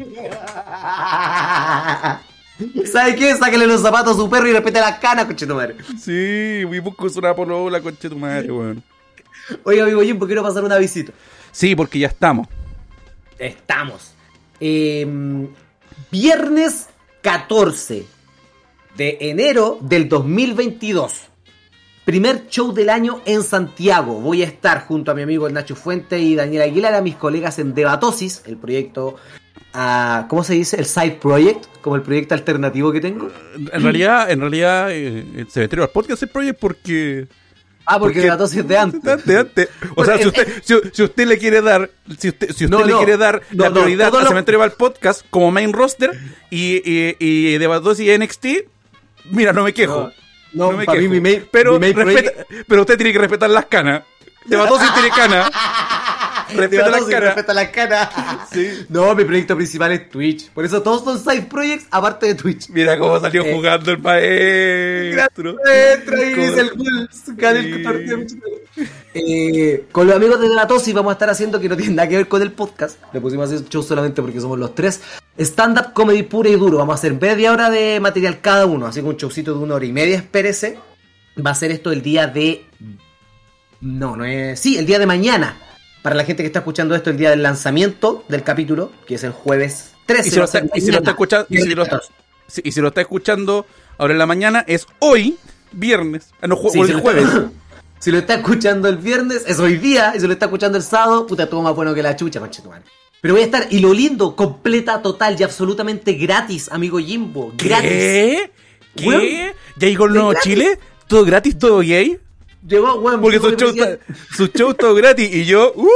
Speaker 2: ¿Sabe qué? Sáquele los zapatos a su perro y respete las canas, cochino madre.
Speaker 1: Sí, mi busco es una polola, conche tu madre, weón.
Speaker 2: Oiga, amigo Jimbo, quiero pasar una visita.
Speaker 1: Sí, porque ya estamos.
Speaker 2: Estamos. Eh, viernes catorce de enero del dos mil veintidós. Primer show del año en Santiago. Voy a estar junto a mi amigo el Nacho Fuente y Daniel Aguilar, a mis colegas en Debatosis, el proyecto, ah, ¿cómo se dice? El side project, como el proyecto alternativo que tengo.
Speaker 1: En realidad, en realidad, eh, el Cementerio del Podcast es Project porque...
Speaker 2: Ah, porque,
Speaker 1: porque-
Speaker 2: Debatosis es de antes.
Speaker 1: de antes, de antes. O
Speaker 2: Bueno,
Speaker 1: sea, si
Speaker 2: eh,
Speaker 1: usted, si, si usted le quiere dar, si usted, si usted
Speaker 2: No,
Speaker 1: le
Speaker 2: no,
Speaker 1: quiere dar
Speaker 2: no,
Speaker 1: la
Speaker 2: no,
Speaker 1: prioridad
Speaker 2: todo
Speaker 1: al
Speaker 2: lo-
Speaker 1: Cementerio del Podcast como main roster y, y, y Debatosis y N X T, mira, no me quejo.
Speaker 2: No,
Speaker 1: No me
Speaker 2: para mí
Speaker 1: quejo.
Speaker 2: mi main,
Speaker 1: pero,
Speaker 2: mi main
Speaker 1: respeta-
Speaker 2: project-
Speaker 1: pero usted tiene que respetar las canas. Debatosis tiene canas. Respeta las
Speaker 2: Debatosis
Speaker 1: canas.
Speaker 2: respeta las canas.
Speaker 1: Sí.
Speaker 2: No, mi proyecto principal es Twitch. Por eso todos son side projects aparte de Twitch.
Speaker 1: Mira cómo salió
Speaker 2: Eh.
Speaker 1: jugando el maestro.
Speaker 2: Entra y
Speaker 1: Con-
Speaker 2: dice el gol. Gana el
Speaker 1: Sí.
Speaker 2: partido. Eh, con los amigos de Debatosis vamos a estar haciendo, que no tiene nada que ver con el podcast. Le pusimos así show solamente porque somos los tres. Stand-up comedy puro y duro. Vamos a hacer media hora de material cada uno. Así que un showcito de una hora y media, espérese. Va a ser esto el día de... No, no es... Sí, el día de mañana. para la gente que está escuchando esto el día del lanzamiento del capítulo, que es el jueves trece.
Speaker 1: Y si lo está, y si lo está escuchando, y si lo está, si- y si lo está escuchando ahora en la mañana, es hoy, viernes, ah, no, ju-
Speaker 2: Sí,
Speaker 1: o
Speaker 2: si
Speaker 1: el
Speaker 2: lo
Speaker 1: jueves.
Speaker 2: está- si lo está escuchando el viernes, es hoy día. Y si lo está escuchando el sábado, puta, todo más bueno que la chucha, conchetumare. Pero voy a estar, y lo lindo, completa, total y absolutamente gratis, amigo Jimbo. Gratis.
Speaker 1: ¿Qué? ¿Qué?
Speaker 2: Weón,
Speaker 1: ¿Ya llegó el nuevo
Speaker 2: gratis.
Speaker 1: Chile? ¿Todo gratis, todo gay?
Speaker 2: Llegó, weón.
Speaker 1: Porque
Speaker 2: llegó
Speaker 1: su
Speaker 2: mi
Speaker 1: show,
Speaker 2: presidente.
Speaker 1: está- su show todo gratis y yo, uh,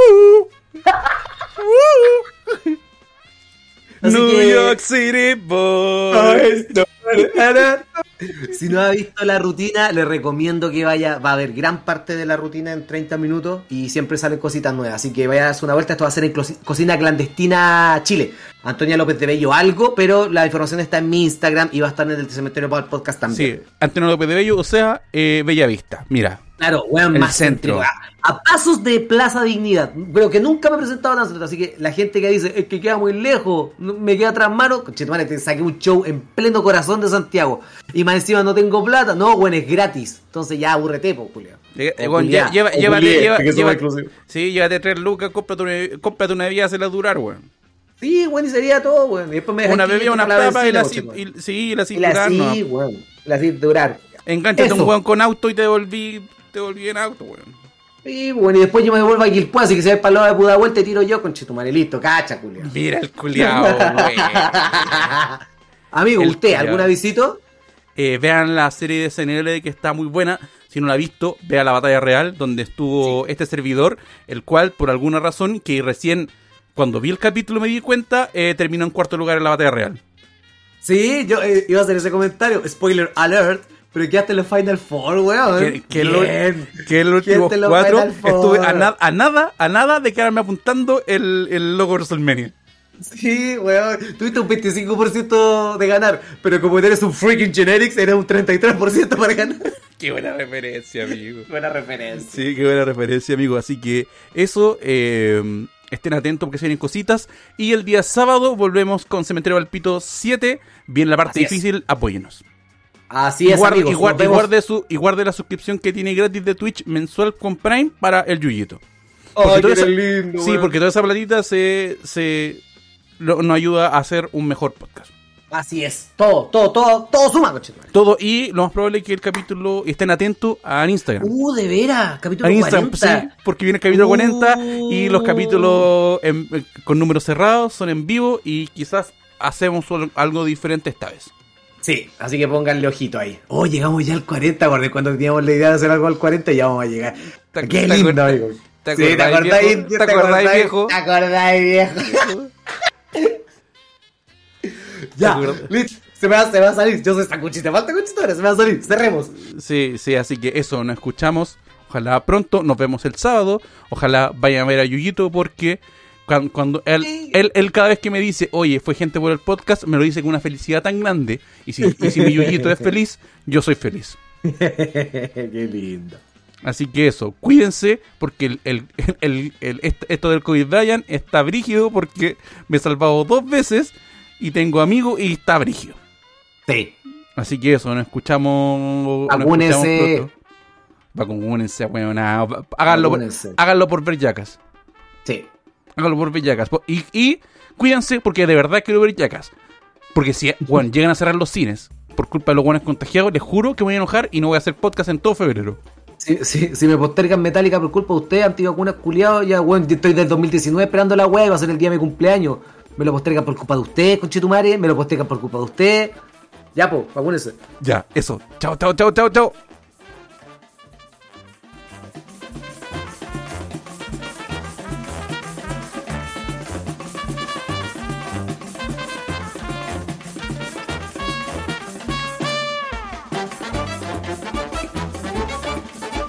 Speaker 1: uh,
Speaker 2: Así
Speaker 1: New
Speaker 2: que-
Speaker 1: York City Boys.
Speaker 2: Si no ha visto la rutina, le recomiendo que vaya. Va a haber gran parte de la rutina en treinta minutos y siempre salen cositas nuevas. Así que vaya a darse una vuelta. Esto va a ser en Closi- Cocina Clandestina Chile. Antonia López de Bello algo, pero la información está en mi Instagram y va a estar en el Cementerio para el podcast también.
Speaker 1: Sí, Antonio López de Bello, o sea, eh, Bellavista. Mira,
Speaker 2: Claro, weón,
Speaker 1: El
Speaker 2: más
Speaker 1: centro.
Speaker 2: céntrico. A, a pasos de Plaza Dignidad. Creo que nunca me he presentado tan centro. Así que la gente que dice, es que queda muy lejos, no- me queda tras manos. Conchetumare, te saqué un show en pleno corazón de Santiago. Y más encima no tengo plata. No, weón, es gratis. Entonces ya aburrete, po, culiao.
Speaker 1: Eh,
Speaker 2: O
Speaker 1: eh, bueno,
Speaker 2: culiá,
Speaker 1: lle- lleva-
Speaker 2: o
Speaker 1: llévate,
Speaker 2: culié,
Speaker 1: lleva-
Speaker 2: que somos
Speaker 1: lleva-
Speaker 2: exclusivos.
Speaker 1: sí, llévate tres lucas, cómprate una, cómprate una bebida, hazla durar, weón.
Speaker 2: Sí, weón, y sería todo, weón. Y después me dejan
Speaker 1: Una bebida,
Speaker 2: quinientos
Speaker 1: una
Speaker 2: para la
Speaker 1: papa y la,
Speaker 2: benzina,
Speaker 1: ci-
Speaker 2: conchetumare.
Speaker 1: y, sí, y la
Speaker 2: Y
Speaker 1: sin
Speaker 2: la
Speaker 1: durar, no.
Speaker 2: sí, weón. La sí durar.
Speaker 1: Engánchate un
Speaker 2: Eso.
Speaker 1: weón con auto y te devolví, te devolví en auto, weón.
Speaker 2: Sí, bueno, y después yo me devuelvo a Quilpué, así que si hay para el lado de Puda Vuelta, tiro yo con Chetumare, listo, cacha, culiao.
Speaker 1: Mira el culiao, weón.
Speaker 2: Amigo,
Speaker 1: El
Speaker 2: ¿usted
Speaker 1: culiao.
Speaker 2: alguna visita?
Speaker 1: Eh, vean la serie de C N L que está muy buena. Si no la ha visto, vea la batalla real donde estuvo este servidor, el cual por alguna razón que recién cuando vi el capítulo me di cuenta, eh, terminó en cuarto lugar en la batalla real.
Speaker 2: Sí, yo eh, iba a hacer ese comentario, spoiler alert, pero quedaste en los Final Four, weón.
Speaker 1: Que, que, lo-
Speaker 2: Bien.
Speaker 1: que en los últimos
Speaker 2: Quédate en los
Speaker 1: cuatro
Speaker 2: Final Four.
Speaker 1: estuve a, na- a nada, a nada de quedarme apuntando el, el logo de WrestleMania.
Speaker 2: Sí, weón, tuviste un veinticinco por ciento de ganar, pero como eres un freaking generics, eres un treinta y tres por ciento para ganar.
Speaker 1: Qué buena referencia, amigo.
Speaker 2: Buena referencia.
Speaker 1: Sí, qué buena referencia, amigo. Así que eso, eh, estén atentos porque se vienen cositas. Y el día sábado volvemos con Cementerio Valpito siete. Bien la parte
Speaker 2: Así es.
Speaker 1: difícil, apóyenos.
Speaker 2: Así
Speaker 1: Y
Speaker 2: es,
Speaker 1: guarde,
Speaker 2: amigos,
Speaker 1: y, guarde,
Speaker 2: nos
Speaker 1: y
Speaker 2: vemos.
Speaker 1: guarde su, y guarde la suscripción que tiene gratis de Twitch mensual con Prime para el Yuyito. Porque
Speaker 2: Ay,
Speaker 1: toda
Speaker 2: qué
Speaker 1: esa-
Speaker 2: lindo,
Speaker 1: Sí,
Speaker 2: weón.
Speaker 1: porque toda esa platita se, se lo- nos ayuda a hacer un mejor podcast.
Speaker 2: Así es, todo, todo, todo, todo suma, conchetumare.
Speaker 1: Todo, y lo más probable es que el capítulo estén atentos a Instagram.
Speaker 2: Uh, de veras, capítulo
Speaker 1: A Instagram,
Speaker 2: cuarenta.
Speaker 1: sí, porque viene el capítulo
Speaker 2: Uh.
Speaker 1: cuarenta y los capítulos en- eh, con números cerrados son en vivo y quizás hacemos solo- algo diferente esta vez.
Speaker 2: Sí, así que pónganle ojito ahí. Oh, llegamos ya al cuarenta, guardé cuando teníamos la idea de hacer algo al cuarenta y ya vamos a llegar.
Speaker 1: ¿Te-
Speaker 2: Qué
Speaker 1: te
Speaker 2: lindo,
Speaker 1: acuer-
Speaker 2: amigo.
Speaker 1: te
Speaker 2: Sí, ¿te
Speaker 1: acordáis,
Speaker 2: acordáis,
Speaker 1: viejo? ¿Te acordáis, viejo?
Speaker 2: ¿Te acordáis, viejo? Ya,
Speaker 1: acuerdas?
Speaker 2: listo. Se me, va, se me va a salir. Yo soy sacuchita, falta cuchito ahora, se me va a salir. Cerremos.
Speaker 1: Sí, sí, así que eso, nos escuchamos. Ojalá pronto, nos vemos el sábado. Ojalá vayan a ver a Yuyito porque cuando, cuando él,
Speaker 2: Sí.
Speaker 1: él, él cada vez que me dice, oye, fue gente por el podcast, me lo dice con una felicidad tan grande. Y si, y si mi Yuyito es feliz, yo soy feliz.
Speaker 2: Qué lindo.
Speaker 1: Así que eso, cuídense porque el, el, el, el- est- esto del COVID Brian está brígido porque me he salvado dos veces y tengo amigos y está brígido.
Speaker 2: Sí.
Speaker 1: Así que eso, nos escuchamos. nos
Speaker 2: Vacúnense.
Speaker 1: escuchamos pronto. Vacúnense, weón. Háganlo, por-
Speaker 2: Vacúnense.
Speaker 1: háganlo por ver Yacas.
Speaker 2: Sí.
Speaker 1: Háganlo por ver Yacas. Po- Y, y cuídense porque de verdad quiero ver Yacas. Porque si bueno, llegan a cerrar los cines por culpa de los buenos contagiados, les juro que me voy a enojar y no voy a hacer podcast en todo febrero.
Speaker 2: Si, si, si me postergan Metallica por culpa de usted, antivacunas culiados, ya, weón, yo estoy del dos mil diecinueve esperando la weá, va a ser el día de mi cumpleaños. Me lo postergan por culpa de usted, conchetumare, me lo postergan por culpa de usted. Ya, po, vacúnese.
Speaker 1: Ya, eso. Chao, chao, chao, chao, chao.